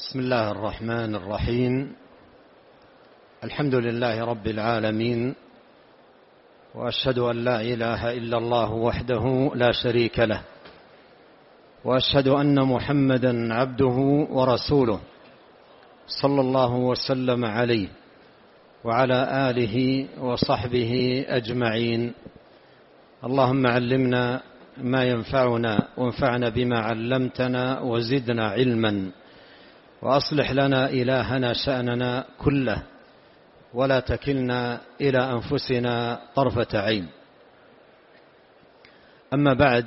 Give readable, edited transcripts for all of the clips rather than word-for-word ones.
بسم الله الرحمن الرحيم. الحمد لله رب العالمين، وأشهد أن لا إله إلا الله وحده لا شريك له، وأشهد أن محمدا عبده ورسوله صلى الله وسلم عليه وعلى آله وصحبه أجمعين. اللهم علمنا ما ينفعنا وانفعنا بما علمتنا وزدنا علما، وأصلح لنا إلهنا شأننا كله، ولا تكلنا إلى أنفسنا طرفة عين. أما بعد،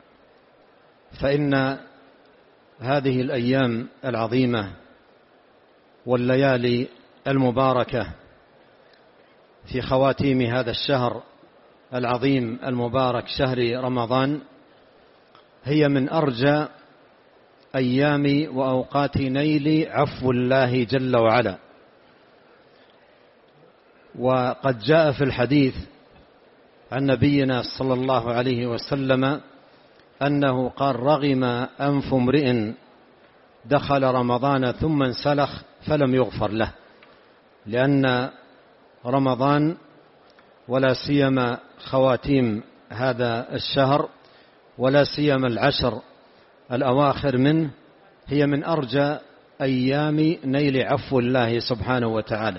فإن هذه الأيام العظيمة والليالي المباركة في خواتيم هذا الشهر العظيم المبارك شهر رمضان هي من أرجى أيام وأوقات نيل عفو الله جل وعلا. وقد جاء في الحديث عن نبينا صلى الله عليه وسلم أنه قال: رغم أنف امرئ دخل رمضان ثم انسلخ فلم يغفر له. لأن رمضان ولا سيما خواتيم هذا الشهر ولا سيما العشر الأواخر منه هي من أرجى أيام نيل عفو الله سبحانه وتعالى.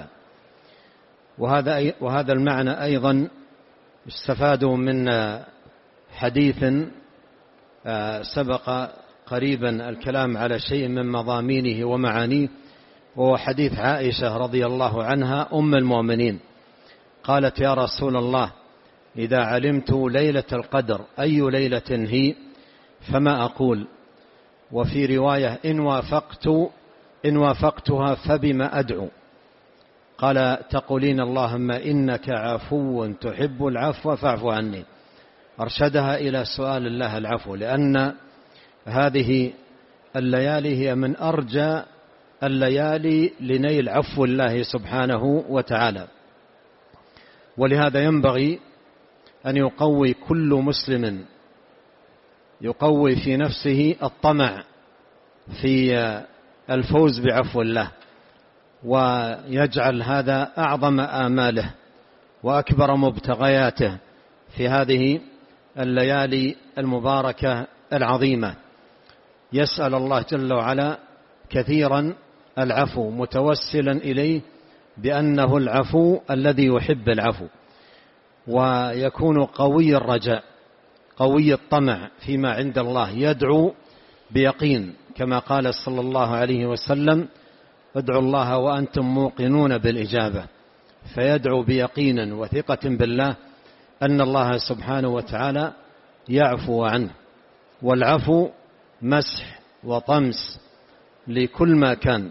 وهذا المعنى أيضا استفاد من حديث سبق قريبا الكلام على شيء من مضامينه ومعانيه، وهو حديث عائشة رضي الله عنها أم المؤمنين. قالت: يا رسول الله، إذا علمت ليلة القدر أي ليلة هي فما أقول؟ وفي رواية: إن وافقتها فبما أدعو؟ قال: تقولين اللهم إنك عفو تحب العفو فاعف عني. أرشدها إلى سؤال الله العفو، لأن هذه الليالي هي من أرجى الليالي لنيل عفو الله سبحانه وتعالى. ولهذا ينبغي أن يقوي كل مسلم يقوي في نفسه الطمع في الفوز بعفو الله، ويجعل هذا أعظم آماله وأكبر مبتغياته في هذه الليالي المباركة العظيمة. يسأل الله جل وعلا كثيرا العفو، متوسلا إليه بأنه العفو الذي يحب العفو، ويكون قوي الرجاء قوي الطمع فيما عند الله، يدعو بيقين كما قال صلى الله عليه وسلم: ادعوا الله وأنتم موقنون بالإجابة. فيدعو بيقين وثقة بالله أن الله سبحانه وتعالى يعفو عنه. والعفو مسح وطمس لكل ما كان.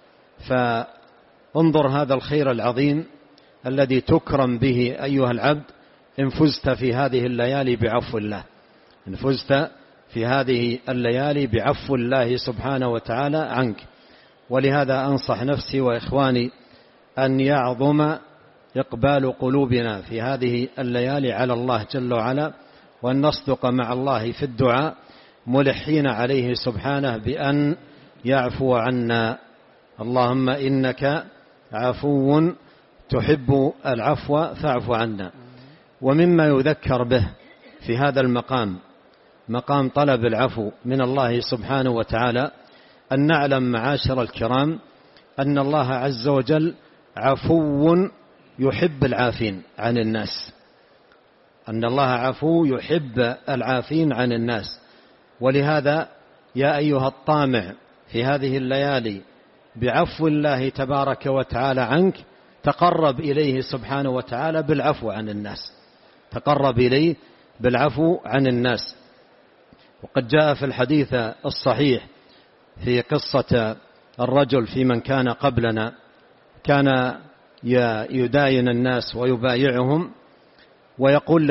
فانظر هذا الخير العظيم الذي تكرم به أيها العبد إن فزت في هذه الليالي بعفو الله، إن فزت في هذه الليالي بعفو الله سبحانه وتعالى عنك. ولهذا أنصح نفسي وإخواني أن يعظم إقبال قلوبنا في هذه الليالي على الله جل وعلا، وأن نصدق مع الله في الدعاء ملحين عليه سبحانه بأن يعفو عنا. اللهم إنك عفو تحب العفو فاعف عنا. ومما يذكر به في هذا المقام، مقام طلب العفو من الله سبحانه وتعالى، أن نعلم معاشر الكرام أن الله عز وجل عفو يحب العافين عن الناس، أن الله عفو يحب العافين عن الناس. ولهذا يا أيها الطامع في هذه الليالي بعفو الله تبارك وتعالى عنك، تقرب إليه سبحانه وتعالى بالعفو عن الناس، تقرب إليه بالعفو عن الناس. وقد جاء في الحديث الصحيح في قصة الرجل في من كان قبلنا، كان يداين الناس ويبايعهم، ويقول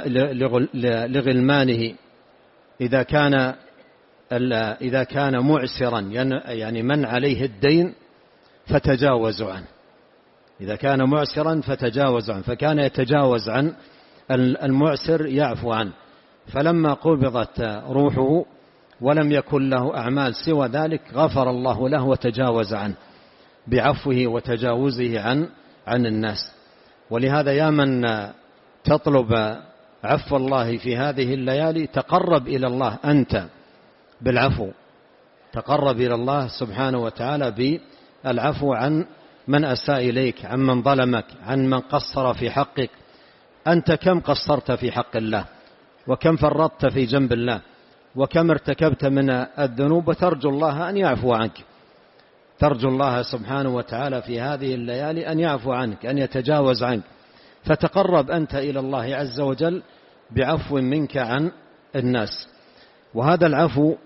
لغلمانه إذا كان معسرا، يعني من عليه الدين، فتجاوزوا عنه. إذا كان معسرا فتجاوزوا عنه، فكان يتجاوز عن المعسر يعفو عنه. فلما قبضت روحه ولم يكن له أعمال سوى ذلك غفر الله له وتجاوز عنه بعفوه وتجاوزه عن الناس. ولهذا يا من تطلب عفو الله في هذه الليالي تقرب إلى الله أنت بالعفو، تقرب إلى الله سبحانه وتعالى بالعفو عن من أساء إليك، عن من ظلمك، عن من قصر في حقك. أنت كم قصرت في حق الله، وكم فرطت في جنب الله، وكم ارتكبت من الذنوب، وترجو الله أن يعفو عنك، ترجو الله سبحانه وتعالى في هذه الليالي أن يعفو عنك، أن يتجاوز عنك. فتقرب أنت إلى الله عز وجل بعفو منك عن الناس. وهذا العفو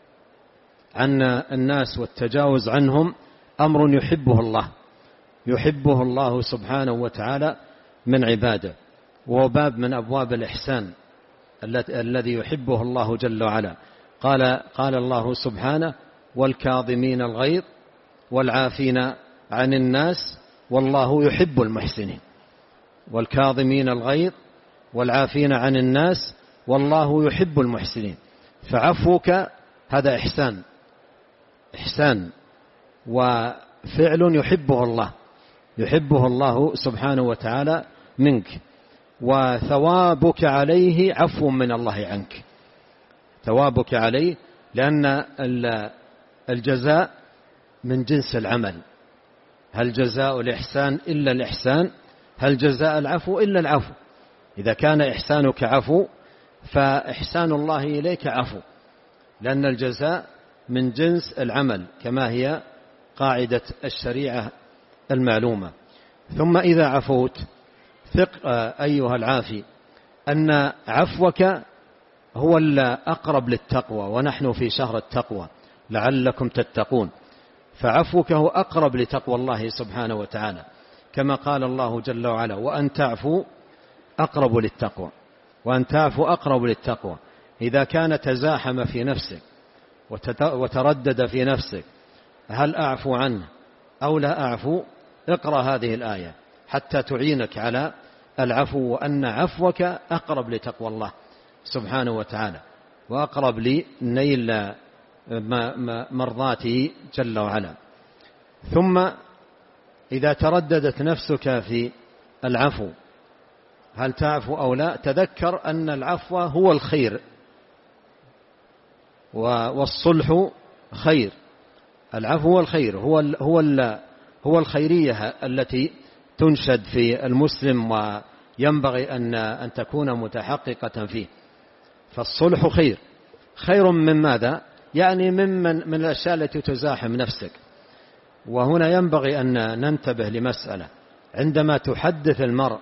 عن الناس والتجاوز عنهم أمر يحبه الله، يحبه الله سبحانه وتعالى من عباده، وهو من أبواب الإحسان الذي يحبه الله جل وعلا. قال الله سبحانه: والكاظمين الغيظ والعافين عن الناس والله يحب المحسنين. والكاظمين الغيظ والعافين عن الناس والله يحب المحسنين. فعفوك هذا إحسان وفعل يحبه الله سبحانه وتعالى منك، وثوابك عليه عفو من الله عنك، ثوابك عليه، لأن الجزاء من جنس العمل. هل جزاء الإحسان إلا الإحسان؟ هل جزاء العفو إلا العفو؟ إذا كان إحسانك عفو فإحسان الله إليك عفو، لأن الجزاء من جنس العمل كما هي قاعدة الشريعة المعلومة. ثم إذا عفوت ثق أيها العافي أن عفوك هو الأقرب للتقوى، ونحن في شهر التقوى لعلكم تتقون. فعفوك هو أقرب لتقوى الله سبحانه وتعالى، كما قال الله جل وعلا: وأن تعفو أقرب للتقوى، وأن تعفو أقرب للتقوى. إذا كان تزاحم في نفسك وتردد في نفسك هل أعفو عنه أو لا أعفو، اقرأ هذه الآية حتى تعينك على العفو، وأن عفوك أقرب لتقوى الله سبحانه وتعالى، وأقرب لنيل مرضاته جل وعلا. ثم إذا ترددت نفسك في العفو هل تعفو أو لا، تذكر أن العفو هو الخير والصلح خير. العفو هو الخير، هو الخيرية التي تنشد في المسلم، وينبغي أن تكون متحققة فيه. فالصلح خير من ماذا؟ يعني من الأشياء التي تزاحم نفسك. وهنا ينبغي أن ننتبه لمسألة: عندما تحدث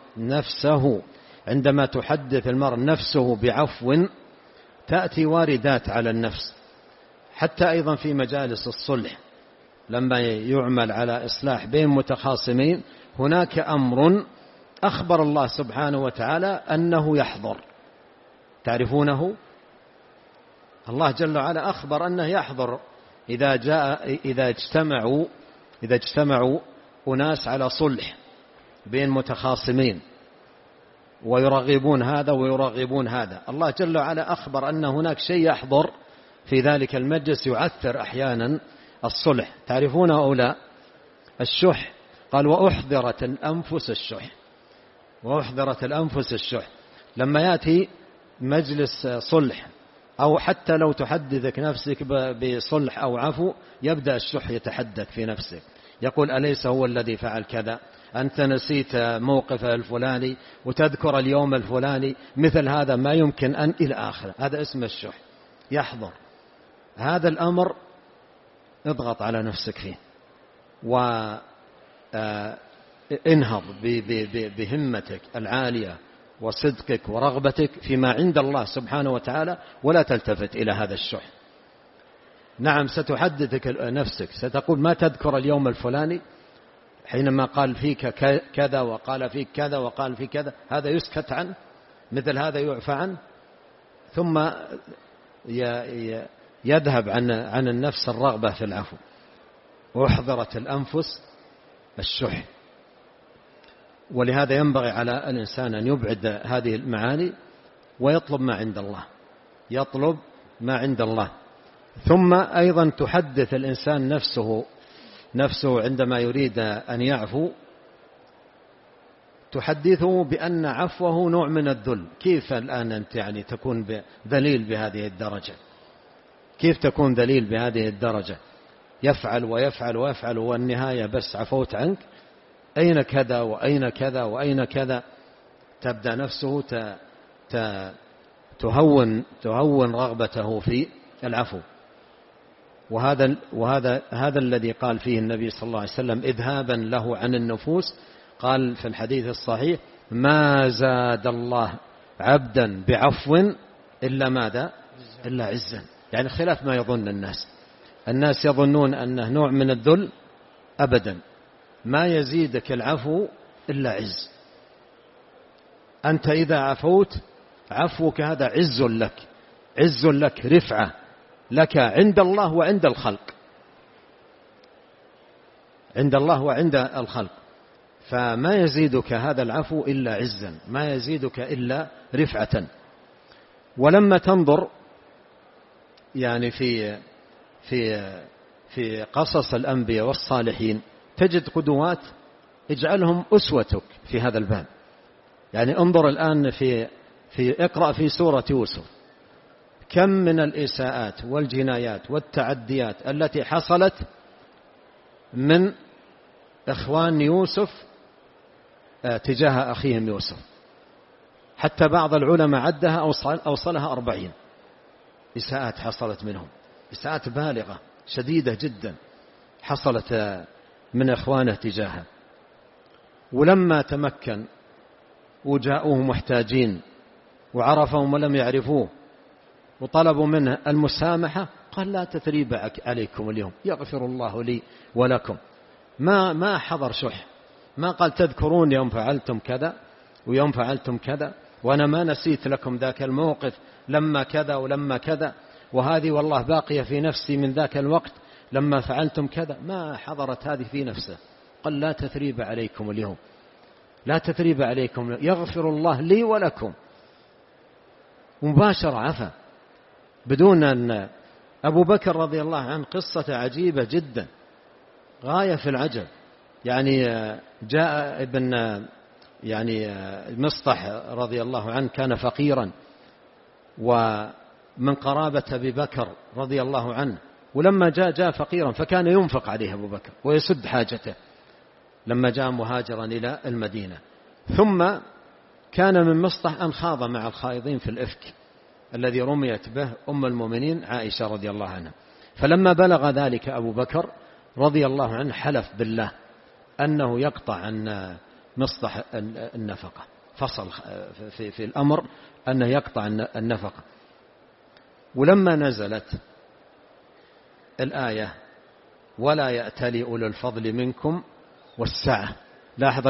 المرء نفسه بعفو تأتي واردات على النفس، حتى أيضا في مجالس الصلح لما يعمل على إصلاح بين متخاصمين هناك أمر أخبر الله سبحانه وتعالى أنه يحضر، تعرفونه؟ الله جل وعلا أخبر أنه يحضر إذا اجتمعوا أناس على صلح بين متخاصمين ويرغبون هذا ويرغبون هذا، الله جل وعلا أخبر أن هناك شيء يحضر في ذلك المجلس يعثر أحيانا الصلح. تعرفونه أو لا؟ الشح. قال: وأحضرت الأنفس الشح. لما يأتي مجلس صلح أو حتى لو تحدثك نفسك بصلح أو عفو، يبدأ الشح يتحدث في نفسك، يقول: أليس هو الذي فعل كذا؟ أنت نسيت موقف الفلاني وتذكر اليوم الفلاني، مثل هذا ما يمكن أن إلى آخره. هذا اسم الشح، يحضر هذا الأمر. اضغط على نفسك فيه وانهض بهمتك العالية وصدقك ورغبتك فيما عند الله سبحانه وتعالى، ولا تلتفت إلى هذا الشح. نعم ستحدثك نفسك، ستقول: ما تذكر اليوم الفلاني حينما قال فيك كذا وقال فيك كذا وقال فيك كذا؟ هذا يسكت عنه، مثل هذا يعفى عنه. ثم يذهب عن النفس الرغبة في العفو. وأحضرت الأنفس الشح. ولهذا ينبغي على الإنسان أن يبعد هذه المعاني ويطلب ما عند الله، ثم أيضا تحدث الإنسان نفسه عندما يريد أن يعفو، تحدثه بأن عفوه نوع من الذل. كيف الآن أنت يعني تكون ذليل بهذه الدرجة؟ كيف تكون ذليل بهذه الدرجة؟ يفعل ويفعل ويفعل والنهاية بس عفوت عنك، أين كذا وأين كذا وأين كذا. تبدأ نفسه تهون رغبته في العفو. وهذا الذي قال فيه النبي صلى الله عليه وسلم إذهابا له عن النفوس. قال في الحديث الصحيح: ما زاد الله عبدا بعفو إلا ماذا؟ إلا عزا. يعني خلاف ما يظن الناس يظنون أنه نوع من الذل. أبدا، ما يزيدك العفو إلا عز. أنت إذا عفوت، عفوك هذا عز لك رفعة لك عند الله وعند الخلق، عند الله وعند الخلق. فما يزيدك هذا العفو إلا عزا، ما يزيدك إلا رفعة. ولما تنظر يعني في قصص الأنبياء والصالحين تجد قدوات اجعلهم أسوتك في هذا الباب. يعني انظر الآن اقرأ في سورة يوسف، كم من الإساءات والجنايات والتعديات التي حصلت من إخوان يوسف تجاه أخيهم يوسف. حتى بعض العلماء عدها أوصلها 40 إساءات حصلت منهم، إساءات بالغة شديدة جدا حصلت من إخوانه تجاهه. ولما تمكن وجاءوه محتاجين وعرفهم ولم يعرفوه وطلبوا منه المسامحة، قال: لا تثريب عليكم اليوم يغفر الله لي ولكم. ما حضر شح، ما قال: تذكرون يوم فعلتم كذا ويوم فعلتم كذا، وأنا ما نسيت لكم ذاك الموقف لما كذا ولما كذا، وهذه والله باقية في نفسي من ذاك الوقت لما فعلتم كذا. ما حضرت هذه في نفسه. قال: لا تثريب عليكم اليوم، لا تثريب عليكم، يغفر الله لي ولكم. مباشرة عفا بدون أن أبو بكر رضي الله عنه قصة عجيبة جدا غاية في العجب. يعني جاء ابن مصطح رضي الله عنه كان فقيرا ومن قرابة أبي بكر رضي الله عنه، ولما جاء فقيرا فكان ينفق عليه أبو بكر ويسد حاجته لما جاء مهاجرا إلى المدينة. ثم كان من مصطح أن خاض مع الخائضين في الإفك الذي رميت به أم المؤمنين عائشة رضي الله عنها. فلما بلغ ذلك أبو بكر رضي الله عنه حلف بالله أنه يقطع عن مصطح النفقة، فصل في الأمر أنه يقطع النفقة. ولما نزلت الآية: ولا يأتلي أولو الفضل منكم والسعة. لاحظ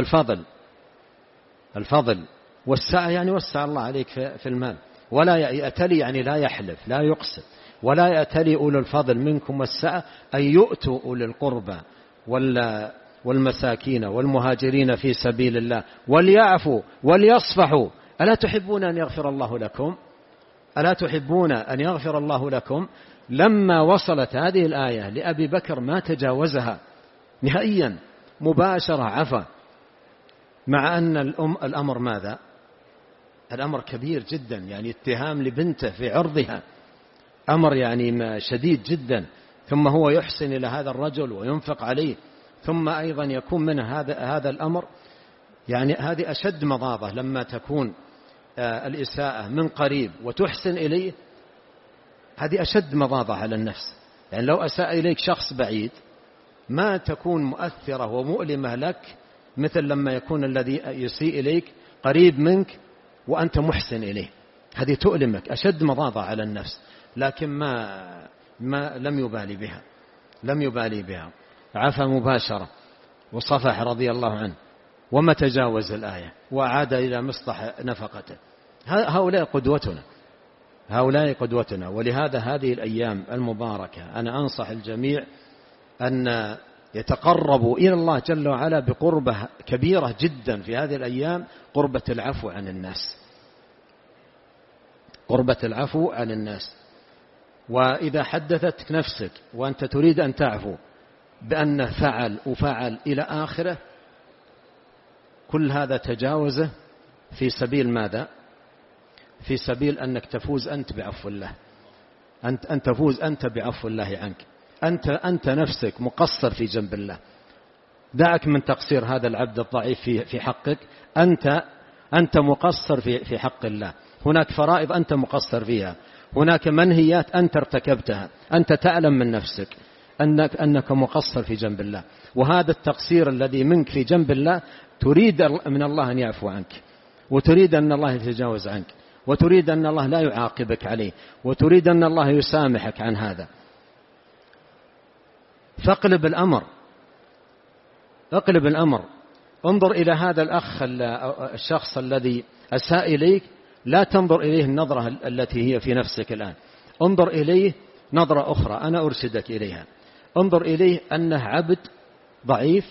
الفضل والسعة، يعني وسع الله عليك في المال. ولا يأتلي يعني لا يحلف لا يقسم. ولا يأتلي أولو الفضل منكم والسعة أي يؤتوا أولي القربى والمساكين والمهاجرين في سبيل الله وليعفوا وليصفحوا. ألا تحبون أن يغفر الله لكم؟ ألا تحبون أن يغفر الله لكم؟ لما وصلت هذه الآية لأبي بكر ما تجاوزها نهائيا، مباشرة عفا. مع أن الأمر ماذا؟ الأمر كبير جدا، يعني اتهام لبنته في عرضها، أمر يعني شديد جدا. ثم هو يحسن إلى هذا الرجل وينفق عليه، ثم أيضا يكون منه هذا الأمر. يعني هذه أشد مضاضة لما تكون الإساءة من قريب وتحسن إليه، هذه أشد مضاضة على النفس. يعني لو أساء إليك شخص بعيد ما تكون مؤثرة ومؤلمة لك مثل لما يكون الذي يسيء إليك قريب منك وأنت محسن إليه، هذه تؤلمك أشد مضاضة على النفس. لكن ما لم يبالي بها عفى مباشرة وصفح رضي الله عنه، وما تجاوز الآية وعاد إلى مصطح نفقته. هؤلاء قدوتنا. ولهذا هذه الأيام المباركة أنا أنصح الجميع أن يتقربوا إلى الله جل وعلا بقربة كبيرة جدا في هذه الأيام، قربة العفو عن الناس، قربة العفو عن الناس. وإذا حدثتك نفسك وأنت تريد أن تعفو بأنه فعل وفعل إلى آخره، كل هذا تجاوزه في سبيل ماذا؟ في سبيل أنك تفوز أنت بعفو الله، أن تفوز أنت بعفو الله عنك. أنت نفسك مقصر في جنب الله. دعك من تقصير هذا العبد الضعيف في حقك. أنت مقصر في حق الله. هناك فرائض أنت مقصر فيها، هناك منهيات أنت ارتكبتها، أنت تعلم من نفسك أنك مقصر في جنب الله، وهذا التقصير الذي منك في جنب الله تريد من الله أن يعفو عنك، وتريد أن الله يتجاوز عنك، وتريد أن الله لا يعاقبك عليه، وتريد أن الله يسامحك عن هذا. فاقلب الأمر. انظر إلى هذا الشخص الذي أساء إليك، لا تنظر إليه النظرة التي هي في نفسك الآن، انظر إليه نظرة أخرى أنا أرشدك إليها. انظر إليه أنه عبد ضعيف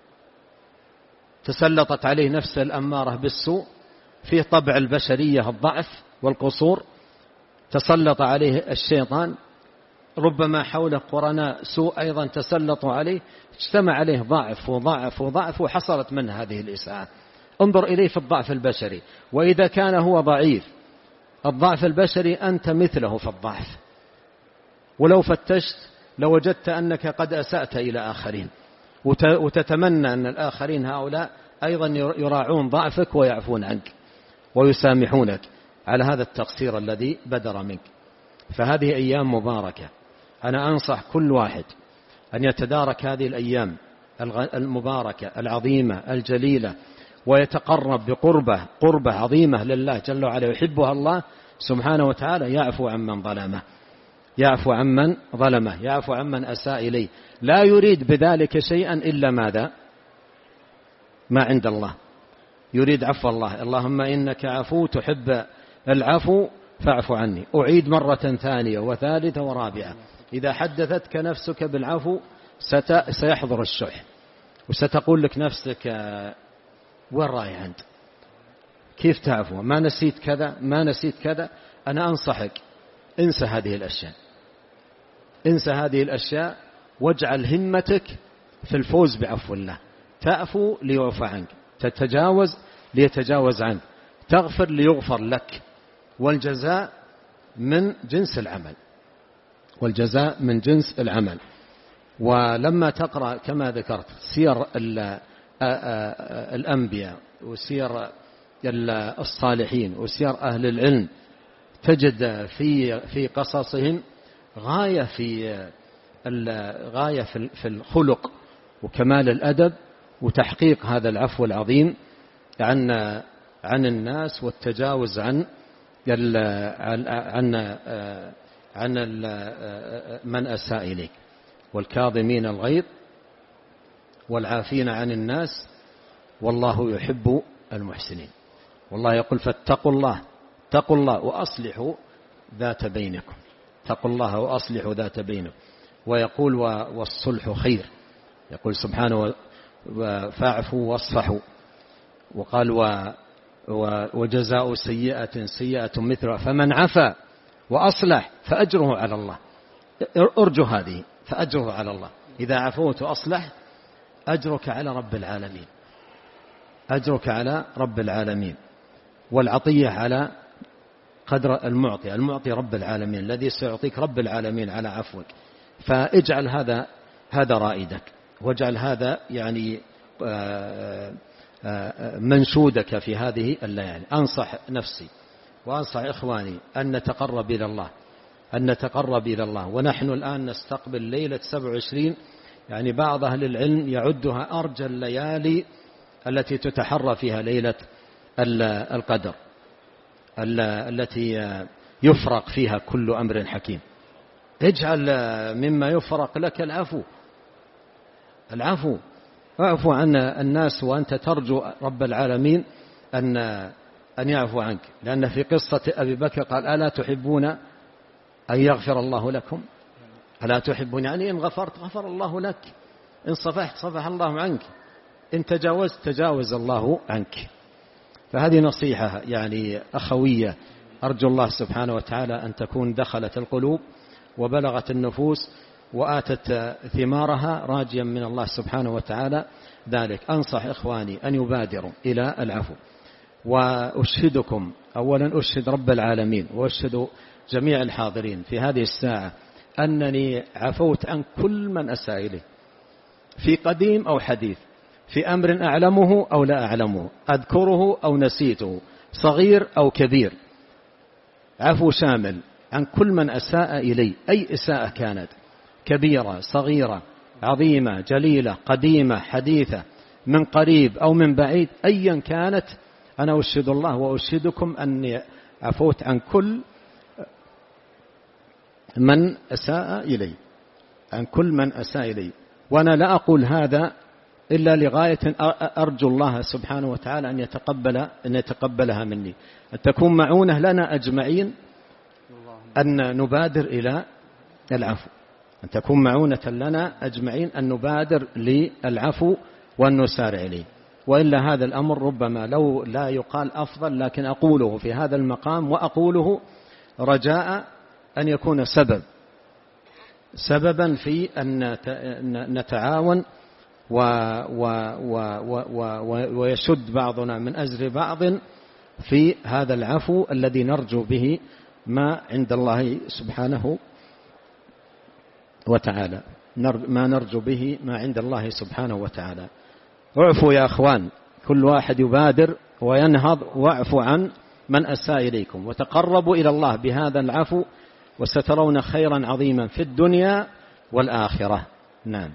تسلطت عليه نفسه الأمارة بالسوء، فيه طبع البشرية الضعف والقصور، تسلط عليه الشيطان، ربما حوله قرناء سوء أيضا تسلطوا عليه، اجتمع عليه ضعف وضعف وضعف وحصلت منه هذه الإساءة. انظر إليه في الضعف البشري، وإذا كان هو ضعيف الضعف البشري أنت مثله في الضعف، ولو فتشت لوجدت أنك قد أسأت إلى آخرين، وتتمنى أن الآخرين هؤلاء أيضا يراعون ضعفك ويعفون عنك ويسامحونك على هذا التقصير الذي بدر منك. فهذه أيام مباركة، أنا أنصح كل واحد أن يتدارك هذه الأيام المباركة العظيمة الجليلة، ويتقرب قربة عظيمة لله جل وعلا يحبها الله سبحانه وتعالى، يعفو عمن ظلمه، يعفو عمن أساء إليه، لا يريد بذلك شيئا إلا ماذا؟ ما عند الله، يريد عفو الله. اللهم إنك عفو تحب العفو فاعف عني. أعيد مرة ثانية وثالثة ورابعة، إذا حدثتك نفسك بالعفو سيحضر الشح، وستقول لك نفسك وين رايح أنت؟ كيف تعفو؟ ما نسيت كذا، ما نسيت كذا. أنا أنصحك انسى هذه الأشياء واجعل همتك في الفوز بعفو الله. تعفو ليعفى عنك، تتجاوز ليتجاوز عنك، تغفر ليغفر لك، والجزاء من جنس العمل. ولما تقرأ كما ذكرت سير الأنبياء وسير الصالحين وسير أهل العلم، تجد في قصصهم غاية في الخلق وكمال الأدب وتحقيق هذا العفو العظيم عن الناس، والتجاوز عن من أساء إليك، والكاظمين الغيظ والعافين عن الناس والله يحب المحسنين. والله يقول فاتقوا الله وأصلحوا ذات بينكم، اتقوا الله وأصلحوا ذات بينكم. ويقول والصلح خير، يقول سبحانه فاعفوا واصفحوا. وقال وجزاء سيئة مثلها فمن عفا وأصلح فأجره على الله. أرجو هذه، فأجره على الله. إذا عفوت وأصلح أجرك على رب العالمين، والعطية على قدر المعطي رب العالمين، الذي سيعطيك رب العالمين على عفوك. فاجعل هذا رائدك، واجعل هذا يعني منشودك في هذه الليالي. أنصح نفسي وأنصح إخواني أن نتقرب إلى الله. ونحن الآن نستقبل ليلة 27، يعني بعض أهل العلم يعدها أرجى الليالي التي تتحرى فيها ليلة القدر، التي يفرق فيها كل أمر حكيم. اجعل مما يفرق لك العفو. اعفو عن الناس وأنت ترجو رب العالمين أن يعفو عنك. لأن في قصة أبي بكر قال ألا تحبون أن يغفر الله لكم؟ ألا تحبون، يعني إن غفرت غفر الله لك، إن صفحت صفح الله عنك، إن تجاوزت تجاوز الله عنك. فهذه نصيحة يعني أخوية، أرجو الله سبحانه وتعالى أن تكون دخلت القلوب وبلغت النفوس وآتت ثمارها راجيا من الله سبحانه وتعالى ذلك. أنصح إخواني أن يبادروا إلى العفو. وأشهدكم أولا، أشهد رب العالمين وأشهد جميع الحاضرين في هذه الساعة أنني عفوت عن كل من أساء إلي في قديم أو حديث، في أمر أعلمه أو لا أعلمه، أذكره أو نسيته، صغير أو كبير. عفو شامل عن كل من أساء إلي، أي إساءة كانت، كبيرة صغيرة عظيمة جليلة قديمة حديثة، من قريب أو من بعيد، أيا كانت. أنا أشهد الله وأشهدكم أني عفوت عن كل من أساء إلي، عن كل من أساء إلي. وأنا لا أقول هذا إلا لغاية أرجو الله سبحانه وتعالى أن يتقبلها مني، أن تكون معونة لنا أجمعين أن نبادر إلى العفو، أن تكون معونة لنا أجمعين أن نبادر للعفو وأن نسارع إليه. وإلا هذا الأمر ربما لو لا يقال أفضل، لكن أقوله في هذا المقام، وأقوله رجاء أن يكون سببا في أن نتعاون ويشد بعضنا من أزر بعض في هذا العفو الذي نرجو به ما عند الله سبحانه وتعالى، ما نرجو به ما عند الله سبحانه وتعالى. اعفوا يا أخوان، كل واحد يبادر وينهض، واعفوا عن من أساء إليكم، وتقربوا إلى الله بهذا العفو، وسترون خيرا عظيما في الدنيا والآخرة. نعم.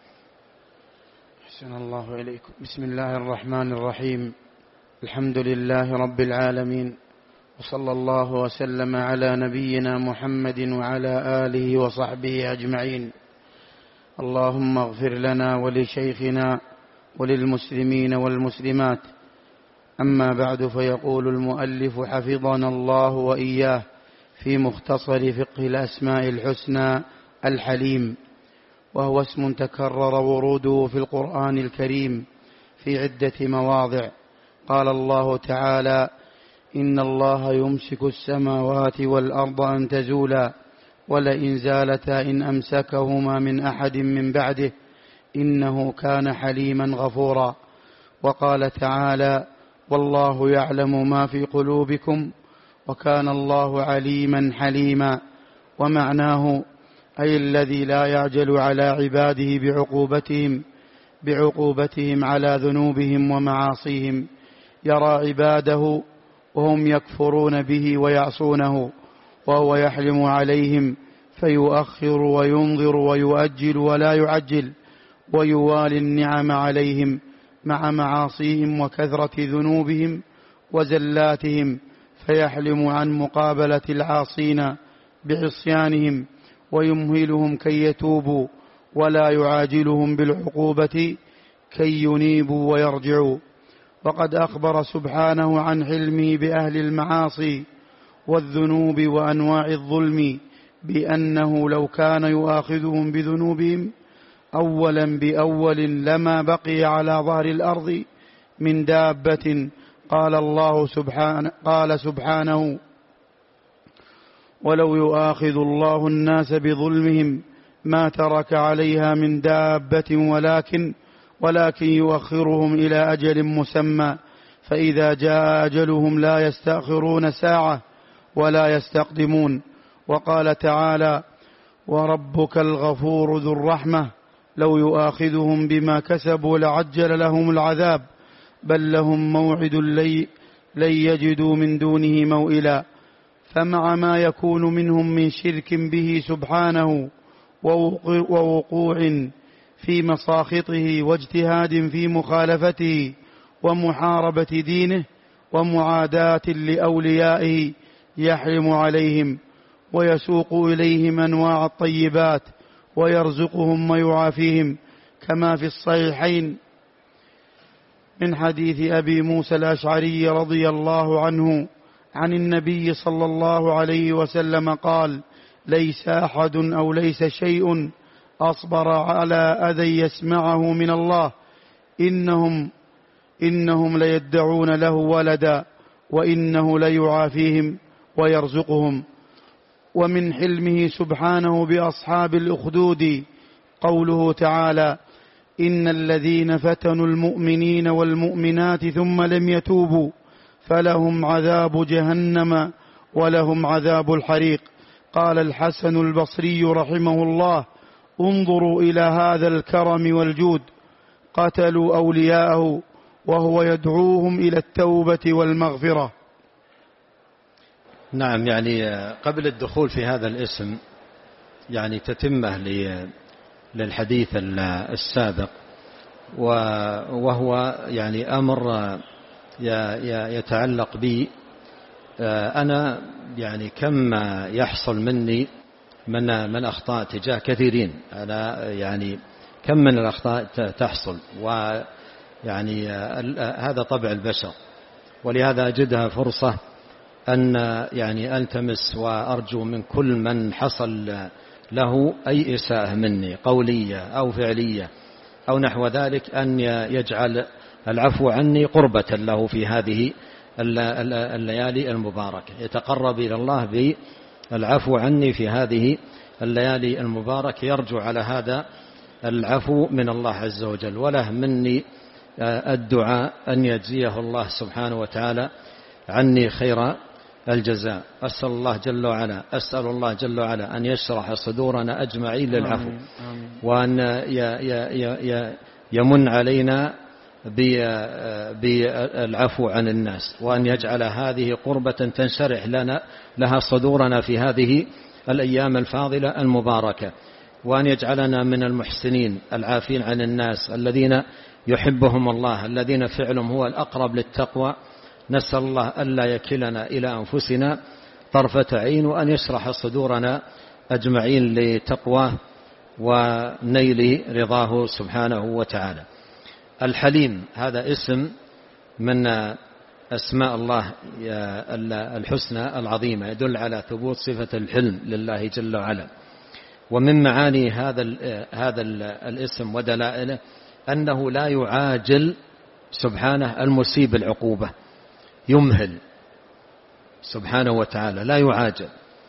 أحسن الله إليكم. بسم الله الرحمن الرحيم. الحمد لله رب العالمين، وصلى الله وسلم على نبينا محمد وعلى آله وصحبه أجمعين. اللهم اغفر لنا ولشيخنا وللمسلمين والمسلمات. أما بعد، فيقول المؤلف حفظنا الله وإياه في مختصر فقه الأسماء الحسنى الحليم، وهو اسم تكرر وروده في القرآن الكريم في عدة مواضع. قال الله تعالى: إن الله يمسك السماوات والأرض أن تزولا ولئن زالتا إن أمسكهما من أحد من بعده إنه كان حليما غفورا. وقال تعالى: والله يعلم ما في قلوبكم وكان الله عليما حليما. ومعناه أي الذي لا يعجل على عباده بعقوبتهم على ذنوبهم ومعاصيهم، يرى عباده وهم يكفرون به ويعصونه، وهو يحلم عليهم فيؤخر وينظر ويؤجل ولا يعجل، ويوالي النعم عليهم مع معاصيهم وكثرة ذنوبهم وزلاتهم، فيحلم عن مقابلة العاصين بعصيانهم، ويمهلهم كي يتوبوا، ولا يعاجلهم بالعقوبة كي ينيبوا ويرجعوا. وقد أخبر سبحانه عن حلمه بأهل المعاصي والذنوب وأنواع الظلم بأنه لو كان يؤاخذهم بذنوبهم أولا بأول لما بقي على ظهر الأرض من دابة. قال سبحانه: ولو يؤاخذ الله الناس بظلمهم ما ترك عليها من دابة ولكن يؤخرهم إلى أجل مسمى، فإذا جاء أجلهم لا يستأخرون ساعة ولا يستقدمون. وقال تعالى: وربك الغفور ذو الرحمة لو يؤاخذهم بما كسبوا لعجل لهم العذاب بل لهم موعد لن يجدوا من دونه موئلا. فمع ما يكون منهم من شرك به سبحانه ووقوع في مساخطه واجتهاد في مخالفته ومحاربة دينه ومعاداة لأوليائه، يحرم عليهم ويسوق إليهم أنواع الطيبات ويرزقهم ويعافيهم، كما في الصحيحين من حديث أبي موسى الأشعري رضي الله عنه عن النبي صلى الله عليه وسلم قال: ليس أحد أو ليس شيء أصبر على أذى يسمعه من الله، إنهم ليدعون له ولدا وإنه ليعافيهم ويرزقهم. ومن حلمه سبحانه بأصحاب الأخدود قوله تعالى: إن الذين فتنوا المؤمنين والمؤمنات ثم لم يتوبوا فلهم عذاب جهنم ولهم عذاب الحريق. قال الحسن البصري رحمه الله: انظروا إلى هذا الكرم والجود، قتلوا أولياءه وهو يدعوهم إلى التوبة والمغفرة. نعم، يعني قبل الدخول في هذا الاسم يعني تتمة للحديث السابق، وهو يعني أمر يتعلق بي أنا، يعني كم يحصل مني من أخطاء تجاه كثيرين. أنا يعني كم من الأخطاء تحصل، ويعني هذا طبع البشر، ولهذا أجدها فرصة أن يعني ألتمس وأرجو من كل من حصل له أي إساءة مني قولية أو فعلية أو نحو ذلك أن يجعل العفو عني قربة له في هذه الليالي المباركة، يتقرب إلى الله بالعفو عني في هذه الليالي المباركة، يرجو على هذا العفو من الله عز وجل. وله مني الدعاء أن يجزيه الله سبحانه وتعالى عني خير الجزاء. أسأل الله جل وعلا أن يشرح صدورنا أجمعين للعفو، وأن يمن علينا بالعفو عن الناس، وأن يجعل هذه قربة تنشرح لها صدورنا في هذه الأيام الفاضلة المباركة، وأن يجعلنا من المحسنين العافين عن الناس الذين يحبهم الله، الذين فعلهم هو الأقرب للتقوى. نسأل الله ألا يكلنا إلى أنفسنا طرفة عين، وأن يشرح صدورنا أجمعين لتقواه ونيل رضاه سبحانه وتعالى. الحليم هذا اسم من أسماء الله الحسنى العظيمة، يدل على ثبوت صفة الحلم لله جل وعلا. ومن معاني هذا الاسم ودلائله أنه لا يعاجل سبحانه المسيء العقوبة، يمهل سبحانه وتعالى، لا يعاجل.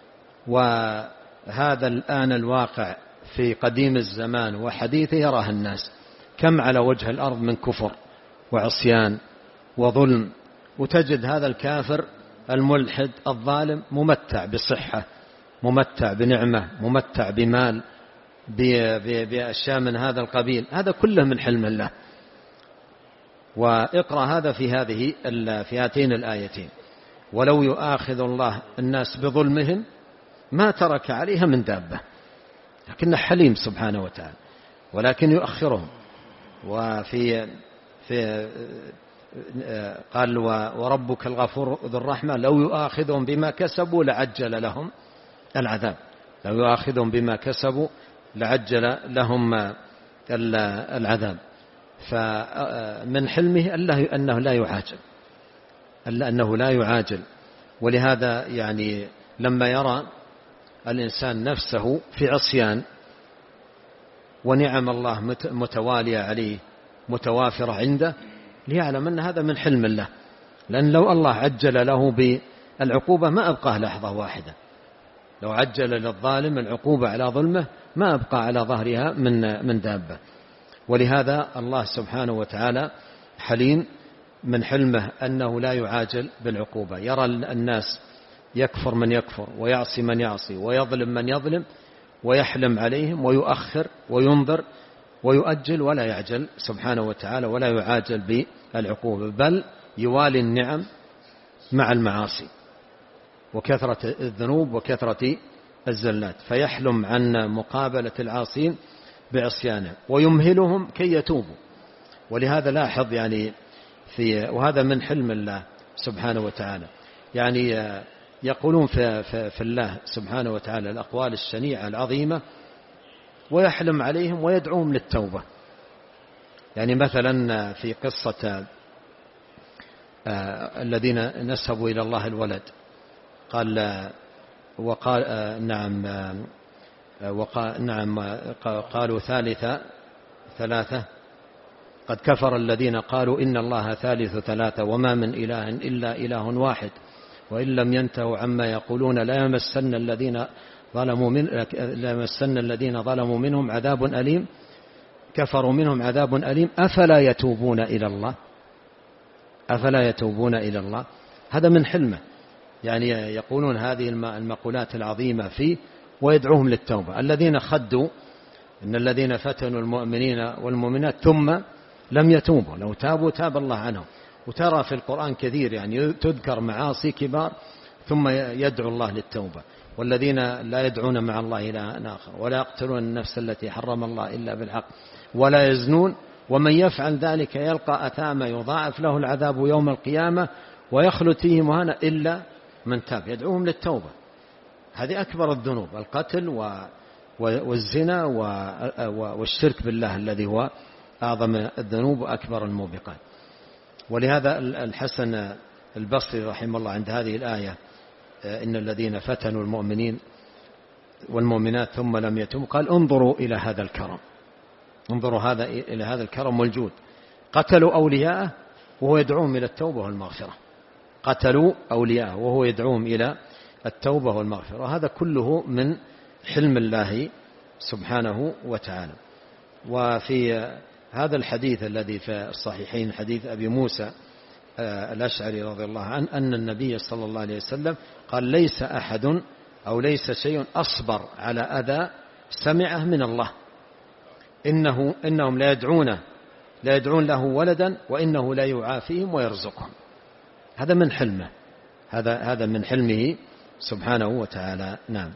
وهذا الآن الواقع في قديم الزمان وحديثه يراه الناس، كم على وجه الأرض من كفر وعصيان وظلم، وتجد هذا الكافر الملحد الظالم ممتع بصحة، ممتع بنعمة، ممتع بمال، بأشياء من هذا القبيل. هذا كله من حلم الله. واقرأ هذا في هاتين الآيتين: ولو يؤاخذ الله الناس بظلمهم ما ترك عليها من دابة، لكنه حليم سبحانه وتعالى، ولكن يؤخرهم. قال: وربك الغفور ذو الرحمة لو يؤاخذهم بما كسبوا لعجل لهم العذاب. لو يؤاخذهم بما كسبوا لعجل لهم العذاب. فمن حلمه أنه لا يعاجل. ولهذا يعني لما يرى الإنسان نفسه في عصيان ونعم الله متوالية عليه متوافرة عنده، ليعلم أن هذا من حلم الله. لأن لو الله عجل له بالعقوبة ما أبقاه لحظة واحدة، لو عجل للظالم العقوبة على ظلمه ما أبقى على ظهرها من دابة. ولهذا الله سبحانه وتعالى حليم، من حلمه أنه لا يعاجل بالعقوبة. يرى الناس يكفر من يكفر ويعصي من يعصي ويظلم من يظلم، ويحلم عليهم ويؤخر وينظر ويؤجل، ولا يعجل سبحانه وتعالى ولا يعاجل بالعقوبة، بل يوالي النعم مع المعاصي وكثرة الذنوب وكثرة الزلات، فيحلم عن مقابلة العاصين بعصيانه ويمهلهم كي يتوبوا. ولهذا لاحظ يعني وهذا من حلم الله سبحانه وتعالى، يعني يقولون في الله سبحانه وتعالى الأقوال الشنيعة العظيمة ويحلم عليهم ويدعوهم للتوبة. يعني مثلا في قصة الذين نسبوا إلى الله الولد، قالوا ثلاثة قد كفر الذين قالوا إن الله ثالث ثلاثة وما من إله إلا إله واحد وإن لم ينتهوا عما يقولون لا يمسن الذين ظلموا منهم عذاب أليم كفروا منهم عذاب أليم أفلا يتوبون إلى الله. هذا من حلمه، يعني يقولون هذه المقولات العظيمة فيه ويدعوهم للتوبة. الذين خدوا إن الذين فتنوا المؤمنين والمؤمنات ثم لم يتوبوا لو تابوا تاب الله عنهم. وترى في القرآن كثير يعني تذكر معاصي كبار ثم يدعو الله للتوبة. والذين لا يدعون مع الله إلها آخر ولا يقتلون النفس التي حرم الله إلا بالحق ولا يزنون ومن يفعل ذلك يلقى أثاما يضاعف له العذاب يوم القيامة ويخلد فيه مهانا إلا من تاب. يدعوهم للتوبة. هذه أكبر الذنوب، القتل والزنا والشرك بالله الذي هو أعظم الذنوب وأكبر الموبقات. ولهذا الحسن البصري رحمه الله عند هذه الآية إن الذين فتنوا المؤمنين والمؤمنات ثم لم يتوبوا قال انظروا إلى هذا الكرم، انظروا إلى هذا الكرم والجود. قتلوا أولياءه وهو يدعوهم إلى التوبة والمغفرة. قتلوا أولياءه وهو يدعوهم إلى التوبة والمغفرة. وهذا كله من حلم الله سبحانه وتعالى. وفي هذا الحديث الذي في الصحيحين حديث أبي موسى الأشعري رضي الله عنه أن النبي صلى الله عليه وسلم قال ليس أحد أو ليس شيء أصبر على أذى سمعه من الله إنهم لا يدعون له ولدا وإنه لا يعافيهم ويرزقهم. هذا من حلمه، هذا من حلمه سبحانه وتعالى. نعم.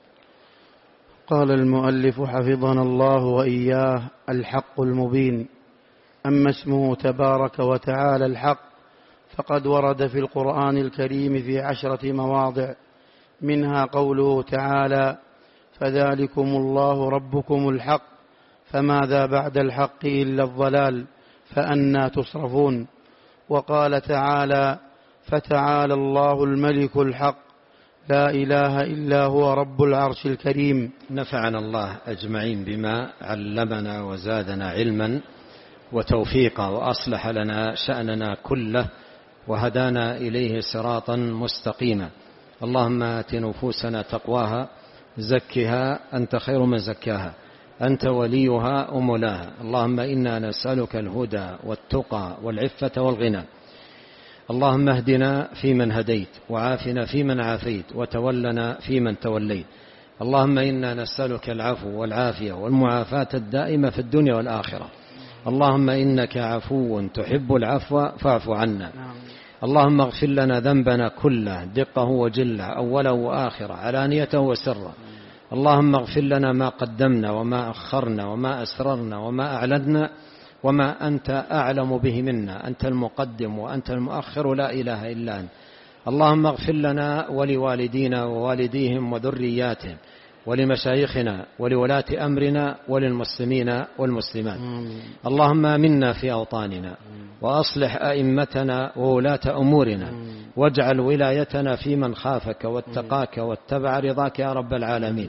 قال المؤلف حفظنا الله وإياه: الحق المبين. أما اسمه تبارك وتعالى الحق فقد ورد في القرآن الكريم في 10 مواضع، منها قوله تعالى: فذلكم الله ربكم الحق فماذا بعد الحق إلا الضلال فأنى تصرفون. وقال تعالى: فتعالى الله الملك الحق لا إله إلا هو رب العرش الكريم. نفعنا الله أجمعين بما علمنا وزادنا علما وتوفيقا وأصلح لنا شأننا كله وهدانا إليه صراطا مستقيما. اللهم آت نفوسنا تقواها زكها أنت خير من زكاها أنت وليها ومولاها. اللهم إنا نسألك الهدى والتقى والعفة والغنى. اللهم اهدنا فيمن هديت وعافنا فيمن عافيت وتولنا فيمن توليت. اللهم إنا نسألك العفو والعافية والمعافاة الدائمة في الدنيا والآخرة. اللهم إنك عفو تحب العفو فاعف عنا. اللهم اغفر لنا ذنبنا كله دقه وجله أوله وآخره علانيته وسره. اللهم اغفر لنا ما قدمنا وما أخرنا وما أسررنا وما أعلنا وما أنت أعلم به منا. أنت المقدم وأنت المؤخر لا إله إلا أنت. اللهم اغفر لنا ولوالدينا ووالديهم وذرياتهم ولمشايخنا ولولاة أمرنا وللمسلمين والمسلمات. اللهم آمنا في أوطاننا وأصلح أئمتنا وولاة أمورنا واجعل ولايتنا في من خافك واتقاك واتبع رضاك يا رب العالمين.